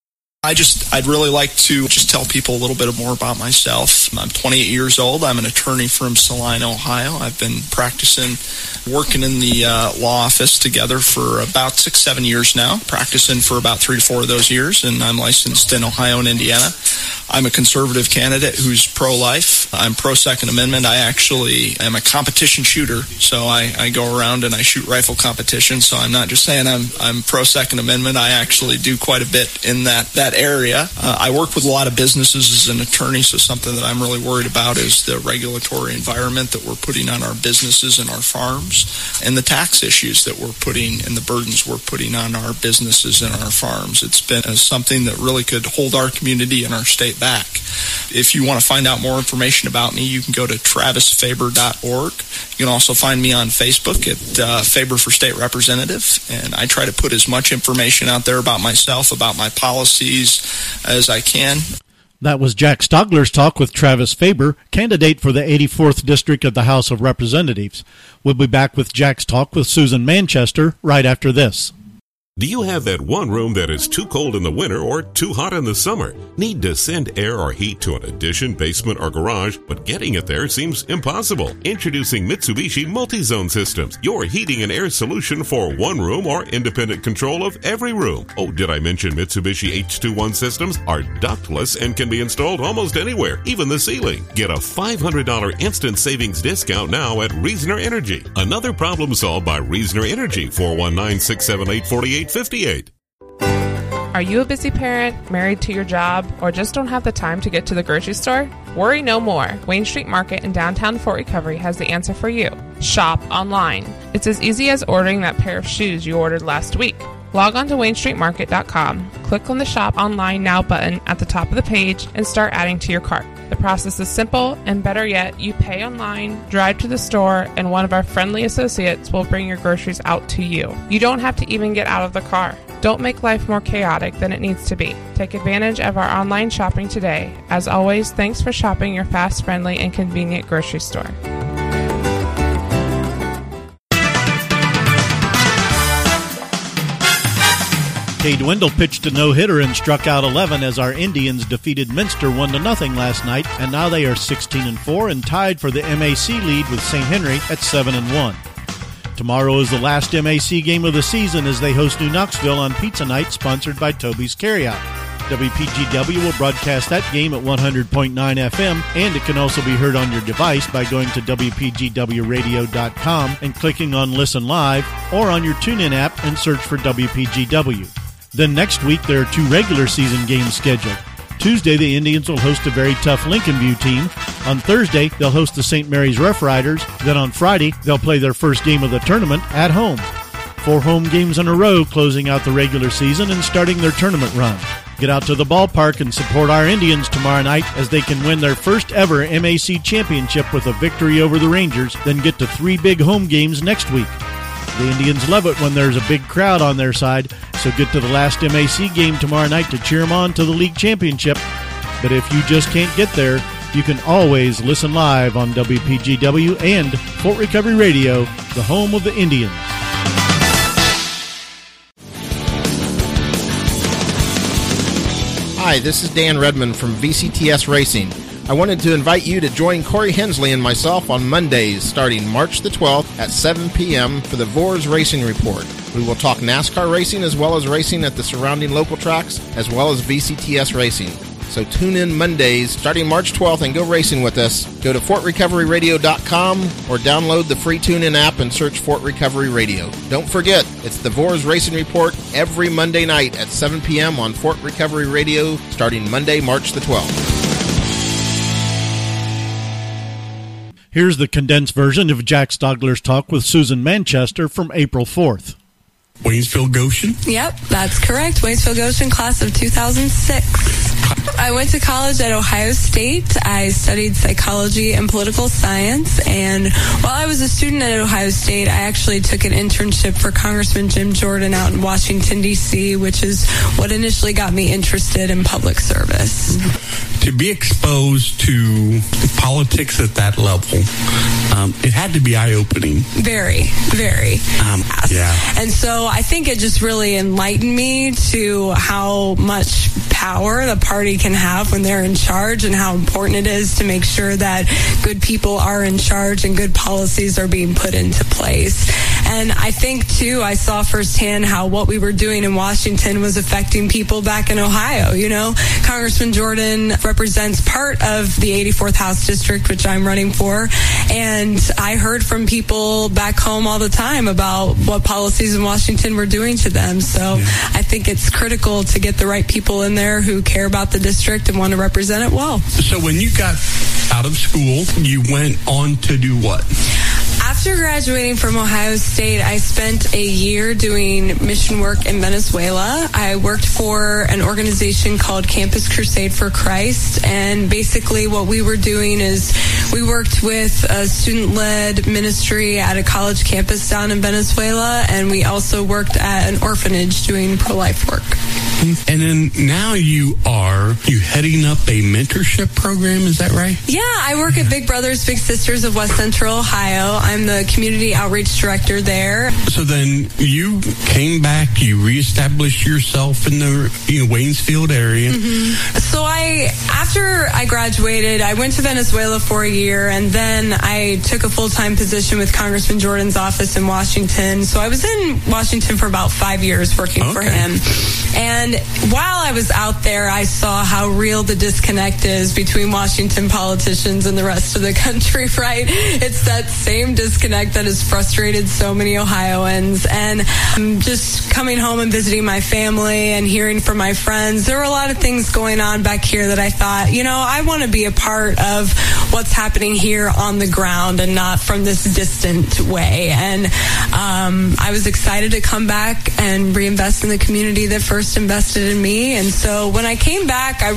I'd really like to just tell people a little bit more about myself. I'm 28 years old. I'm an attorney from Salina, Ohio. I've been practicing, working in the law office together for about 6-7 years now, practicing for about 3 to 4 of those years, and I'm licensed in Ohio and Indiana. I'm a conservative candidate who's pro-life. I'm pro-Second Amendment. I actually am a competition shooter, so I go around and I shoot rifle competitions, so I'm not just saying I'm pro-Second Amendment. I actually do quite a bit in that area. I work with a lot of businesses as an attorney, so something that I'm really worried about is the regulatory environment that we're putting on our businesses and our farms, and the tax issues that we're putting and the burdens we're putting on our businesses and our farms. It's been something that really could hold our community and our state back. If you want to find out more information about me, you can go to travisfaber.org. You can also find me on Facebook at Faber for State Representative, and I try to put as much information out there about myself, about my policies, as I can. That was Jack Stogler's talk with Travis Faber, candidate for the 84th District of the House of Representatives. We'll be back with Jack's talk with Susan Manchester right after this. Do you have that one room that is too cold in the winter or too hot in the summer? Need to send air or heat to an addition, basement, or garage, but getting it there seems impossible? Introducing Mitsubishi Multi-Zone Systems, your heating and air solution for one room or independent control of every room. Oh, did I mention Mitsubishi H21 systems are ductless and can be installed almost anywhere, even the ceiling. Get a $500 instant savings discount now at Reasoner Energy. Another problem solved by Reasoner Energy, 419-678-4858. Are you a busy parent, married to your job, or just don't have the time to get to the grocery store? Worry no more. Wayne Street Market in downtown Fort Recovery has the answer for you. Shop online. It's as easy as ordering that pair of shoes you ordered last week. Log on to WayneStreetMarket.com, click on the Shop Online Now button at the top of the page, and start adding to your cart. The process is simple, and better yet, you pay online, drive to the store, and one of our friendly associates will bring your groceries out to you. You don't have to even get out of the car. Don't make life more chaotic than it needs to be. Take advantage of our online shopping today. As always, thanks for shopping your fast, friendly, and convenient grocery store. Cade Wendell pitched a no-hitter and struck out 11 as our Indians defeated Minster 1-0 last night, and now they are 16-4 and tied for the MAC lead with St. Henry at 7-1. Tomorrow is the last MAC game of the season as they host New Knoxville on Pizza Night, sponsored by Toby's Carryout. WPGW will broadcast that game at 100.9 FM, and it can also be heard on your device by going to WPGWradio.com and clicking on Listen Live, or on your TuneIn app and search for WPGW. Then next week, there are 2 regular season games scheduled. Tuesday, the Indians will host a very tough Lincoln View team. On Thursday, they'll host the St. Mary's Rough Riders. Then on Friday, they'll play their first game of the tournament at home. 4 home games in a row, closing out the regular season and starting their tournament run. Get out to the ballpark and support our Indians tomorrow night as they can win their first ever MAC championship with a victory over the Rangers, then get to 3 big home games next week. The Indians love it when there's a big crowd on their side, so get to the last MAC game tomorrow night to cheer them on to the league championship. But if you just can't get there, you can always listen live on WPGW and Fort Recovery Radio, the home of the Indians. Hi, this is Dan Redmond from VCTS Racing. I wanted to invite you to join Corey Hensley and myself on Mondays starting March the 12th at 7 p.m. for the Vors Racing Report. We will talk NASCAR racing as well as racing at the surrounding local tracks as well as VCTS Racing. So tune in Mondays starting March 12th and go racing with us. Go to FortRecoveryRadio.com or download the free TuneIn app and search Fort Recovery Radio. Don't forget, it's the Vors Racing Report every Monday night at 7 p.m. on Fort Recovery Radio starting Monday, March the 12th. Here's the condensed version of Jack Stogler's talk with Susan Manchester from April 4th. Waynesville Goshen? Yep, that's correct. Waynesville Goshen, class of 2006. I went to college at Ohio State. I studied psychology and political science. And while I was a student at Ohio State, I actually took an internship for Congressman Jim Jordan out in Washington, D.C., which is what initially got me interested in public service. To be exposed to politics at that level, it had to be eye-opening. Very, very. Yeah. And so I think it just really enlightened me to how much power the party can have when they're in charge and how important it is to make sure that good people are in charge and good policies are being put into place. And I think, too, I saw firsthand how what we were doing in Washington was affecting people back in Ohio. You know, Congressman Jordan represents part of the 84th House District, which I'm running for. And I heard from people back home all the time about what policies in Washington were doing to them. So I think it's critical to get the right people in there who care about the district and want to represent it well. So when you got out of school, you went on to do what? After graduating from Ohio State, I spent a year doing mission work in Venezuela. I worked for an organization called Campus Crusade for Christ, and basically what we were doing is we worked with a student-led ministry at a college campus down in Venezuela, and we also worked at an orphanage doing pro-life work. And then now you heading up a mentorship program, is that right? Yeah, I work at Big Brothers Big Sisters of West Central Ohio. I'm the community outreach director there. So then you came back, you reestablished yourself in the Waynesfield area. Mm-hmm. So after I graduated, I went to Venezuela for a year, and then I took a full-time position with Congressman Jordan's office in Washington. So I was in Washington for about 5 years working for him. And while I was out there, I saw how real the disconnect is between Washington politicians and the rest of the country, right? It's that same disconnect that has frustrated so many Ohioans. And just coming home and visiting my family and hearing from my friends, there were a lot of things going on back here that I thought, I want to be a part of what's happening here on the ground and not from this distant way. And I was excited to come back and reinvest in the community that first invested in me. And so when I came back, I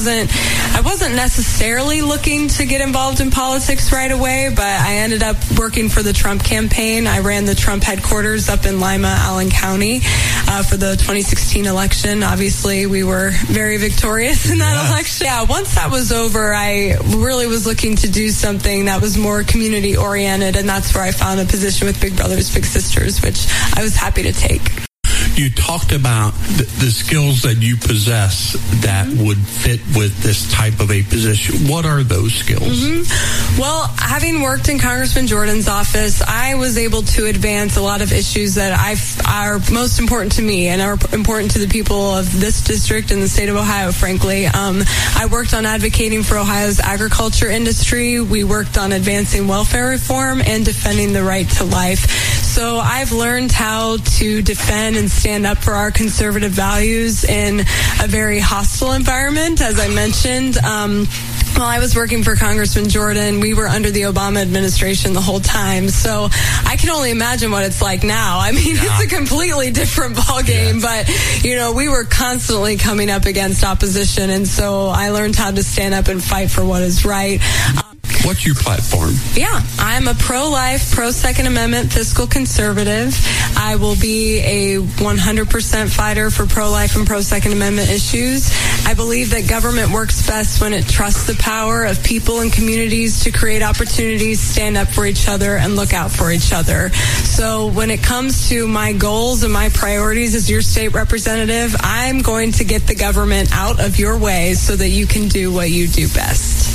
wasn't necessarily looking to get involved in politics right away, but I ended up working for the Trump campaign. I ran the Trump headquarters up in Lima, Allen County for the 2016 election. Obviously, we were very victorious in that election. Yeah, once that was over, I really was looking to do something that was more community oriented, and that's where I found a position with Big Brothers Big Sisters, which I was happy to take. You talked about the skills that you possess that would fit with this type of a position. What are those skills? Mm-hmm. Well, having worked in Congressman Jordan's office, I was able to advance a lot of issues that are most important to me and are important to the people of this district and the state of Ohio, frankly. I worked on advocating for Ohio's agriculture industry. We worked on advancing welfare reform and defending the right to life. So I've learned how to defend and stand up for our conservative values in a very hostile environment. As I mentioned, while I was working for Congressman Jordan, we were under the Obama administration the whole time. So I can only imagine what it's like now. I mean, it's a completely different ballgame, but, we were constantly coming up against opposition. And so I learned how to stand up and fight for what is right. What's your platform? Yeah, I'm a pro-life, pro-Second Amendment fiscal conservative. I will be a 100% fighter for pro-life and pro-Second Amendment issues. I believe that government works best when it trusts the power of people and communities to create opportunities, stand up for each other, and look out for each other. So when it comes to my goals and my priorities as your state representative, I'm going to get the government out of your way so that you can do what you do best.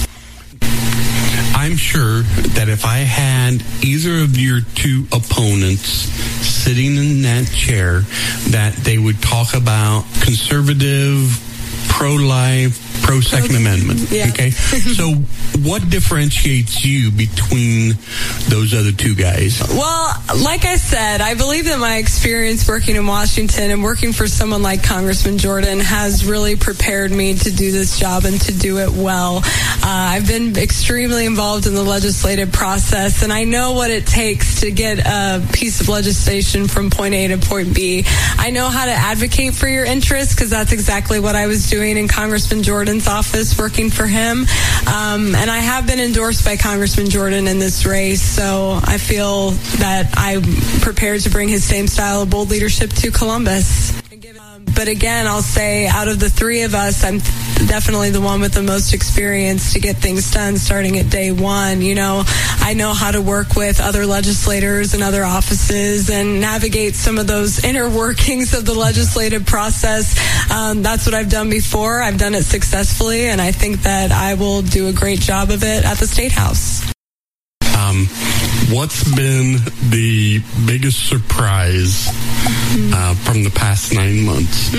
I'm sure that if I had either of your two opponents sitting in that chair, that they would talk about conservative, pro-life, Pro-Second Amendment. Yeah. Okay. So what differentiates you between those other two guys? Well, like I said, I believe that my experience working in Washington and working for someone like Congressman Jordan has really prepared me to do this job and to do it well. I've been extremely involved in the legislative process, and I know what it takes to get a piece of legislation from point A to point B. I know how to advocate for your interests, because that's exactly what I was doing in Congressman Jordan's office, working for him. And I have been endorsed by Congressman Jordan in this race, so I feel that I'm prepared to bring his same style of bold leadership to Columbus. But again, I'll say out of the three of us, I'm definitely the one with the most experience to get things done starting at day one. You know, I know how to work with other legislators and other offices and navigate some of those inner workings of the legislative process. That's what I've done before. I've done it successfully, and I think that I will do a great job of it at the State House. What's been the biggest surprise from the past 9 months?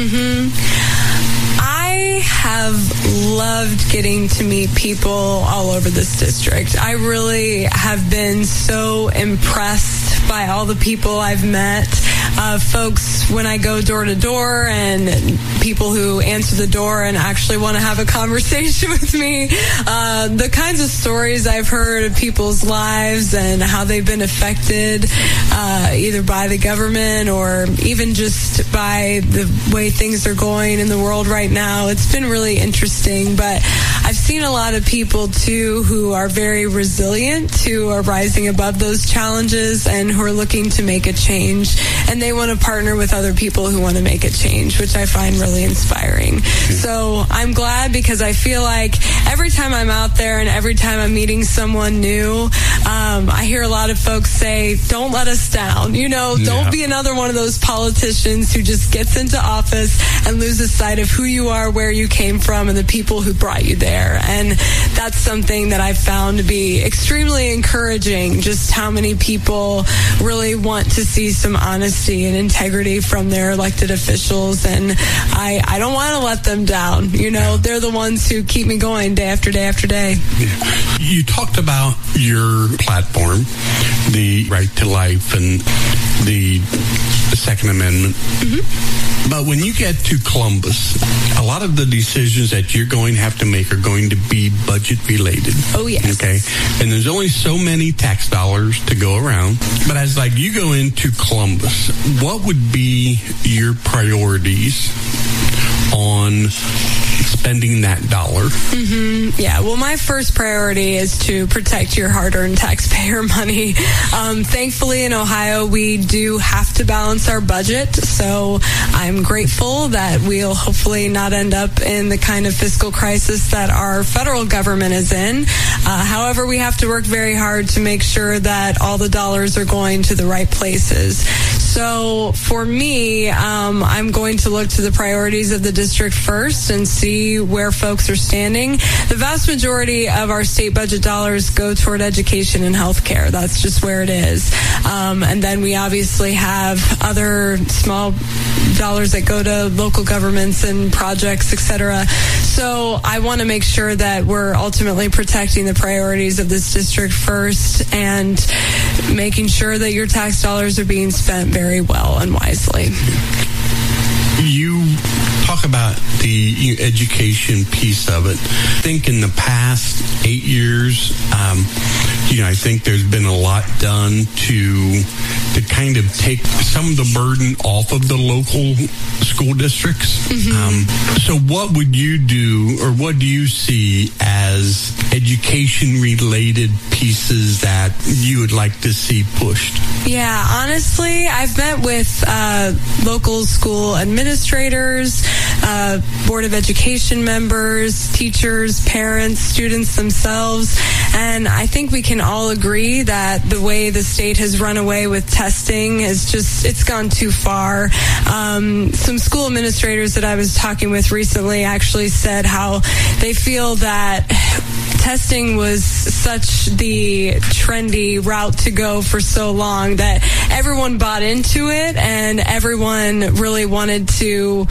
I have loved getting to meet people all over this district. I really have been so impressed by all the people I've met. Folks, when I go door to door, and people who answer the door and actually want to have a conversation with me. The kinds of stories I've heard of people's lives and how they've been affected either by the government or even just by the way things are going in the world right now. It's been really interesting, but I've seen a lot of people too who are very resilient, who are rising above those challenges and who are looking to make a change, and they want to partner with other people who want to make a change, which I find really inspiring. So I'm glad, because I feel like every time I'm out there and every time I'm meeting someone new, I hear a lot of folks say, don't let us down. You know, don't be another one of those politicians who just gets into office and loses sight of who you are, where you came from, and the people who brought you there. And that's something that I've found to be extremely encouraging, just how many people really want to see some honesty and integrity from their elected officials. And I don't want to let them down. You know, they're the ones who keep me going day after day after day. You talked about your platform, the right to life and the Second Amendment. But when you get to Columbus, a lot of the decisions that you're going to have to make are going to be budget related. Oh, yes. Okay. And there's only so many tax dollars to go around. But as like you go into Columbus, what would be your priorities on spending that dollar? Yeah, well, my first priority is to protect your hard-earned taxpayer money. Thankfully, in Ohio, we do have to balance our budget, so I'm grateful that we'll hopefully not end up in the kind of fiscal crisis that our federal government is in. However, we have to work very hard to make sure that all the dollars are going to the right places. So for me, I'm going to look to the priorities of the district first and see where folks are standing. The vast majority of our state budget dollars go toward education and healthcare. That's just where it is. And then we obviously have other small dollars that go to local governments and projects, etc. So I want to make sure that we're ultimately protecting the priorities of this district first and making sure that your tax dollars are being spent very well and wisely. You talk about the education piece of it. I think in the past 8 years, I think there's been a lot done to kind of take some of the burden off of the local school districts. So what would you do, or what do you see as education-related pieces that you would like to see pushed? Yeah, honestly, I've met with local school administrators, Board of Education members, teachers, parents, students themselves, and I think we can all agree that the way the state has run away with testing is it's gone too far. Some school administrators that I was talking with recently actually said how they feel that testing was such the trendy route to go for so long that everyone bought into it and everyone really wanted to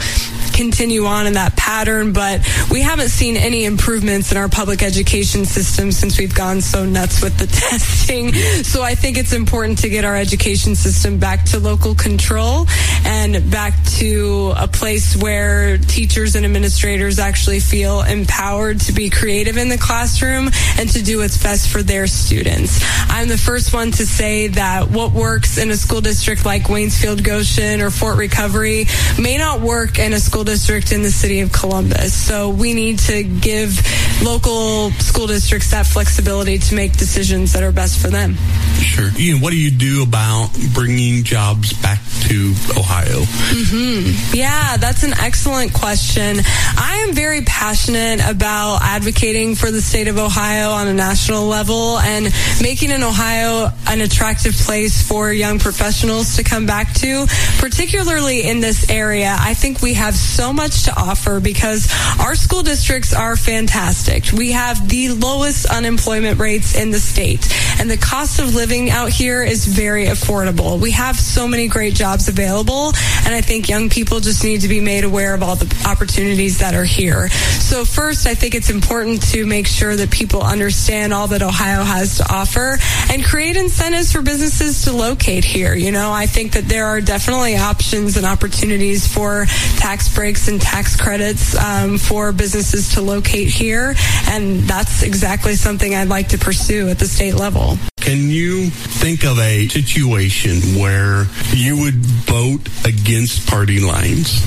continue on in that pattern, but we haven't seen any improvements in our public education system since we've gone so nuts with the testing. So I think it's important to get our education system back to local control and back to a place where teachers and administrators actually feel empowered to be creative in the classroom and to do what's best for their students. I'm the first one to say that what works in a school district like Waynesfield Goshen or Fort Recovery may not work in a school district in the city of Columbus. So we need to give local school districts that flexibility to make decisions that are best for them. Sure. What do you do about bringing jobs back to Ohio? Yeah, that's an excellent question. I am very passionate about advocating for the state of Ohio on a national level and making Ohio an attractive place for young professionals to come back to, particularly in this area. I think we have so much to offer because our school districts are fantastic. We have the lowest unemployment rates in the state, and the cost of living out here is very affordable. We have so many great jobs available, and I think young people just need to be made aware of all the opportunities that are here. So first, I think it's important to make sure that people understand all that Ohio has to offer and create incentives for businesses to locate here. I think that there are definitely options and opportunities for tax breaks and tax credits for businesses to locate here, and that's exactly something I'd like to pursue at the state level. Can you think of a situation where you would vote against party lines?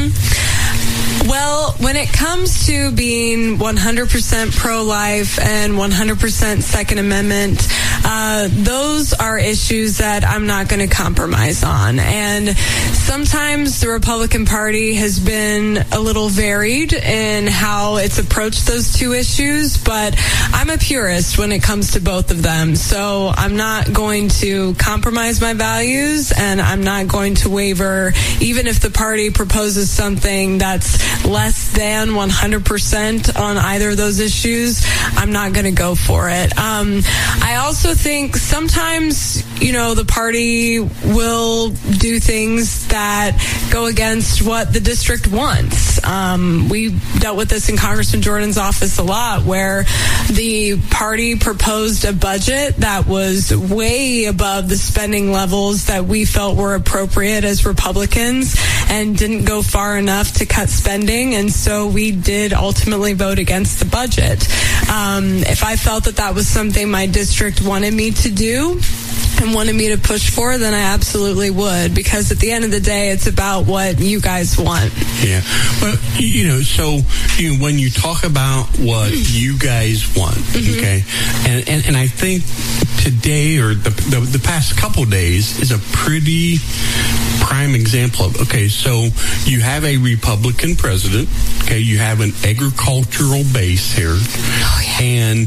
Well, when it comes to being 100% pro-life and 100% Second Amendment, those are issues that I'm not going to compromise on. And sometimes the Republican Party has been a little varied in how it's approached those two issues, but I'm a purist when it comes to both of them. So I'm not going to compromise my values, and I'm not going to waver even if the party proposes something that's less than 100% on either of those issues. I'm not going to go for it. I also think sometimes, the party will do things that go against what the district wants. We dealt with this in Congressman Jordan's office a lot, where the party proposed a budget that was way above the spending levels that we felt were appropriate as Republicans and didn't go far enough to cut spending. And so we did ultimately vote against the budget. If I felt that was something my district wanted me to do and wanted me to push for, then I absolutely would, because at the end of the day, it's about what you guys want. Yeah. Well, so when you talk about what you guys want, okay, and I think today or the past couple days is a pretty prime example of, okay, so you have a Republican president, okay, you have an agricultural base here, and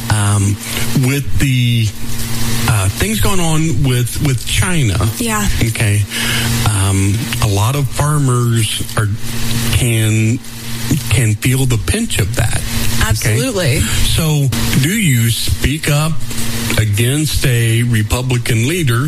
with the things going on with China, okay, a lot of farmers can feel the pinch of that. Absolutely. Okay? So do you speak up against a Republican leader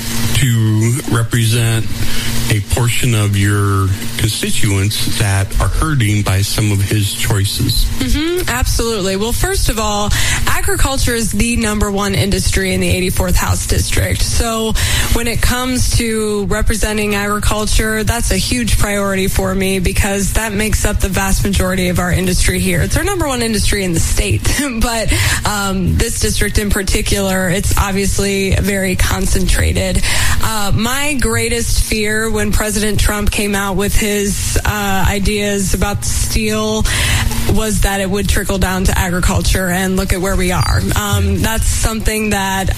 to represent a portion of your constituents that are hurting by some of his choices? Absolutely. Well, first of all, agriculture is the number one industry in the 84th House District. So when it comes to representing agriculture, that's a huge priority for me, because that makes up the vast majority of our industry here. It's our number one industry in the state, but this district in particular, it's obviously very concentrated. My greatest fear when President Trump came out with his ideas about steel was that it would trickle down to agriculture, and look at where we are. That's something that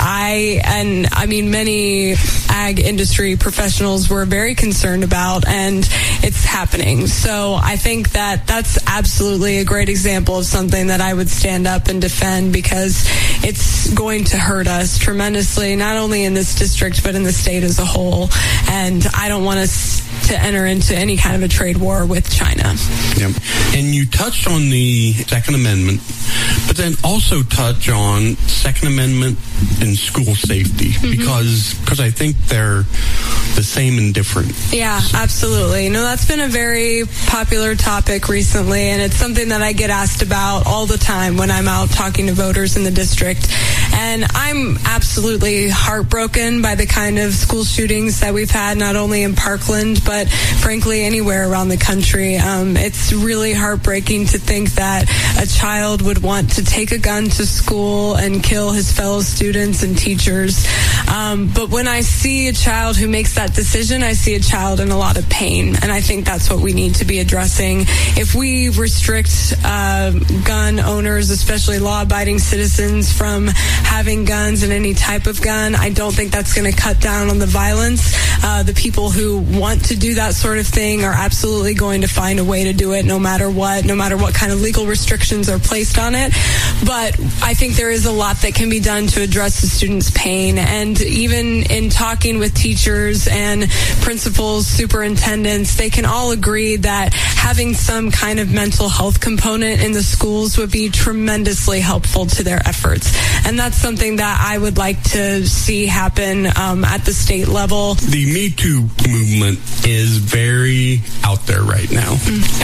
many ag industry professionals were very concerned about, and it's happening. So I think that that's absolutely a great example of something that I would stand up and defend, because it's going to hurt us tremendously, not only in this district, but in the state as a whole. And I don't want to to enter into any kind of a trade war with China. Yep. And you touched on the Second Amendment, but then also touch on Second Amendment and school safety, because I think they're the same and different. Yeah, absolutely. No, that's been a very popular topic recently, and it's something that I get asked about all the time when I'm out talking to voters in the district. And I'm absolutely heartbroken by the kind of school shootings that we've had, not only in Parkland, but frankly anywhere around the country. It's really heartbreaking to think that a child would want to take a gun to school and kill his fellow students and teachers. But when I see a child who makes that decision, I see a child in a lot of pain. And I think that's what we need to be addressing. If we restrict gun owners, especially law-abiding citizens, from having guns and any type of gun, I don't think that's going to cut down on the violence. The people who want to do that sort of thing are absolutely going to find a way to do it no matter what kind of legal restrictions are placed on it. But I think there is a lot that can be done to address the students' pain. And even in talking with teachers and principals, superintendents, they can all agree that having some kind of mental health component in the schools would be tremendously helpful to their efforts. And that's something that I would like to see happen at the state level. The Me Too movement is very out there right now.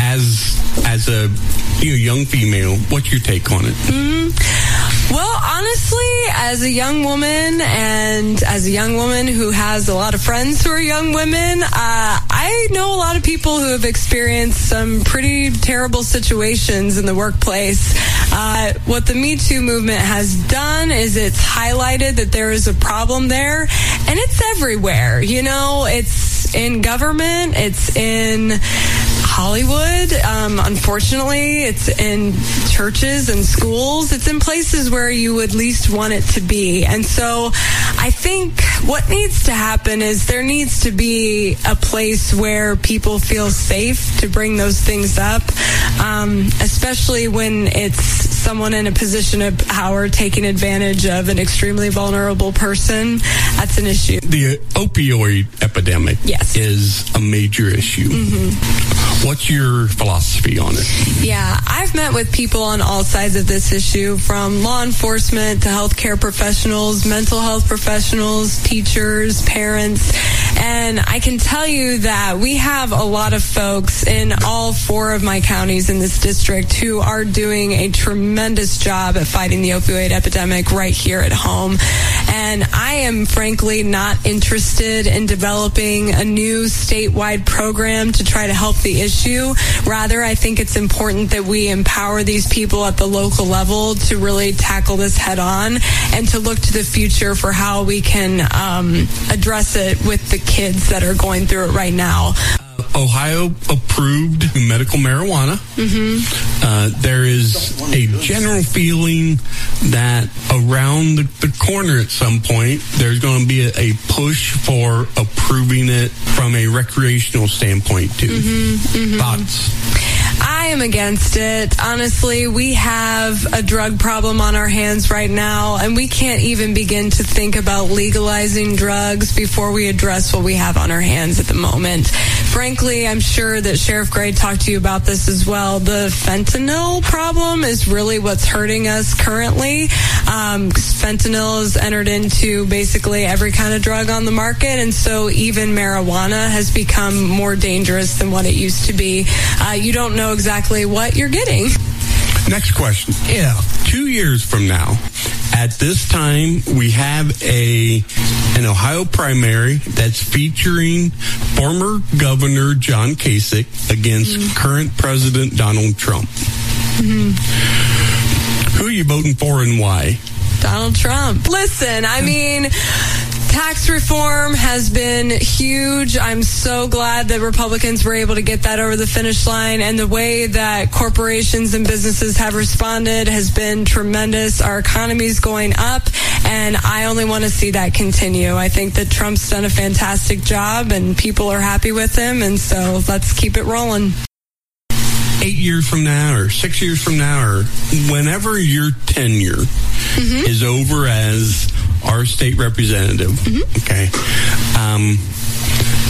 As a young female, what's your take on it? Well, honestly, as a young woman and as a young woman who has a lot of friends who are young women, I know a lot of people who have experienced some pretty terrible situations in the workplace. What the Me Too movement has done is it's highlighted that there is a problem there, and it's everywhere. It's in government, it's in Hollywood, unfortunately, it's in churches and schools. It's in places where you would least want it to be. And so I think what needs to happen is there needs to be a place where people feel safe to bring those things up, especially when it's someone in a position of power taking advantage of an extremely vulnerable person. That's an issue. The opioid epidemic is a major issue. What's your philosophy on it? Yeah, I've met with people on all sides of this issue, from law enforcement to healthcare professionals, mental health professionals, teachers, parents. And I can tell you that we have a lot of folks in all 4 of my counties in this district who are doing a tremendous job at fighting the opioid epidemic right here at home. And I am frankly not interested in developing a new statewide program to try to help the issue. Rather, I think it's important that we empower these people at the local level to really tackle this head on and to look to the future for how we can address it with the kids that are going through it right now. Ohio approved medical marijuana. There is a general feeling that around the corner at some point, there's going to be a push for approving it from a recreational standpoint, too. Thoughts? I am against it. Honestly, we have a drug problem on our hands right now, and we can't even begin to think about legalizing drugs before we address what we have on our hands at the moment. Frankly, I'm sure that Sheriff Gray talked to you about this as well. The fentanyl problem is really what's hurting us currently. Fentanyl has entered into basically every kind of drug on the market, and so even marijuana has become more dangerous than what it used to be. You don't know exactly what you're getting. Next question. 2 years from now, at this time, we have an Ohio primary that's featuring former Governor John Kasich against current President Donald Trump. Who are you voting for and why? Donald Trump. Listen, I mean, tax reform has been huge. I'm so glad that Republicans were able to get that over the finish line, and the way that corporations and businesses have responded has been tremendous. Our economy's going up, and I only want to see that continue. I think that Trump's done a fantastic job, and people are happy with him, and so let's keep it rolling. 8 years from now or 6 years from now or whenever your tenure is over as our state representative, okay,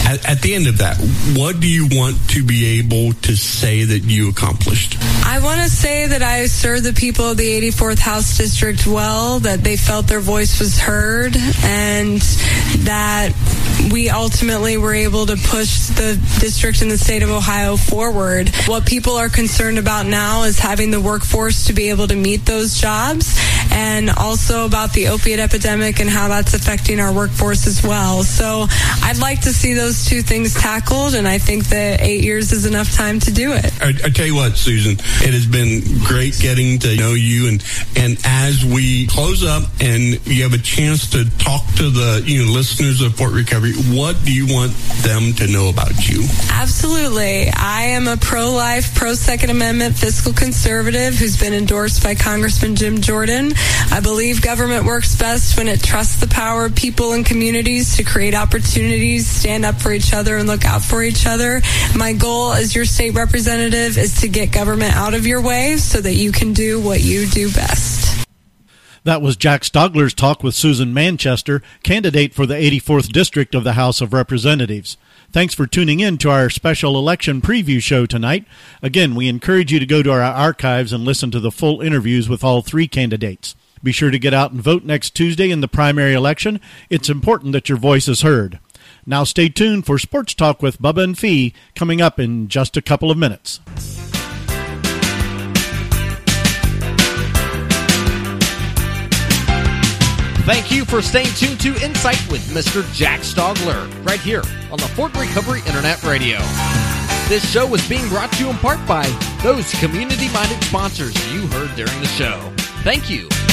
At the end of that, what do you want to be able to say that you accomplished? I want to say that I served the people of the 84th House District well, that they felt their voice was heard, and that we ultimately were able to push the district in the state of Ohio forward. What people are concerned about now is having the workforce to be able to meet those jobs, and also about the opiate epidemic and how that's affecting our workforce as well. So I'd like to see those two things tackled, and I think that 8 years is enough time to do it. I tell you what, Susan, it has been great getting to know you, and as we close up and you have a chance to talk to the listeners of Fort Recovery, what do you want them to know about you? Absolutely. I am a pro-life, pro-Second Amendment fiscal conservative who's been endorsed by Congressman Jim Jordan. I believe government works best when it trusts the power of people and communities to create opportunities, stand up for each other, and look out for each other. My goal as your state representative is to get government out of your way so that you can do what you do best. That was Jack Stogler's talk with Susan Manchester, candidate for the 84th District of the House of Representatives. Thanks for tuning in to our special election preview show tonight. Again, we encourage you to go to our archives and listen to the full interviews with all three candidates. Be sure to get out and vote next Tuesday in the primary election. It's important that your voice is heard. Now stay tuned for Sports Talk with Bubba and Fee coming up in just a couple of minutes. Thank you for staying tuned to Insight with Mr. Jack Stogler, right here on the Fort Recovery Internet Radio. This show was being brought to you in part by those community-minded sponsors you heard during the show. Thank you.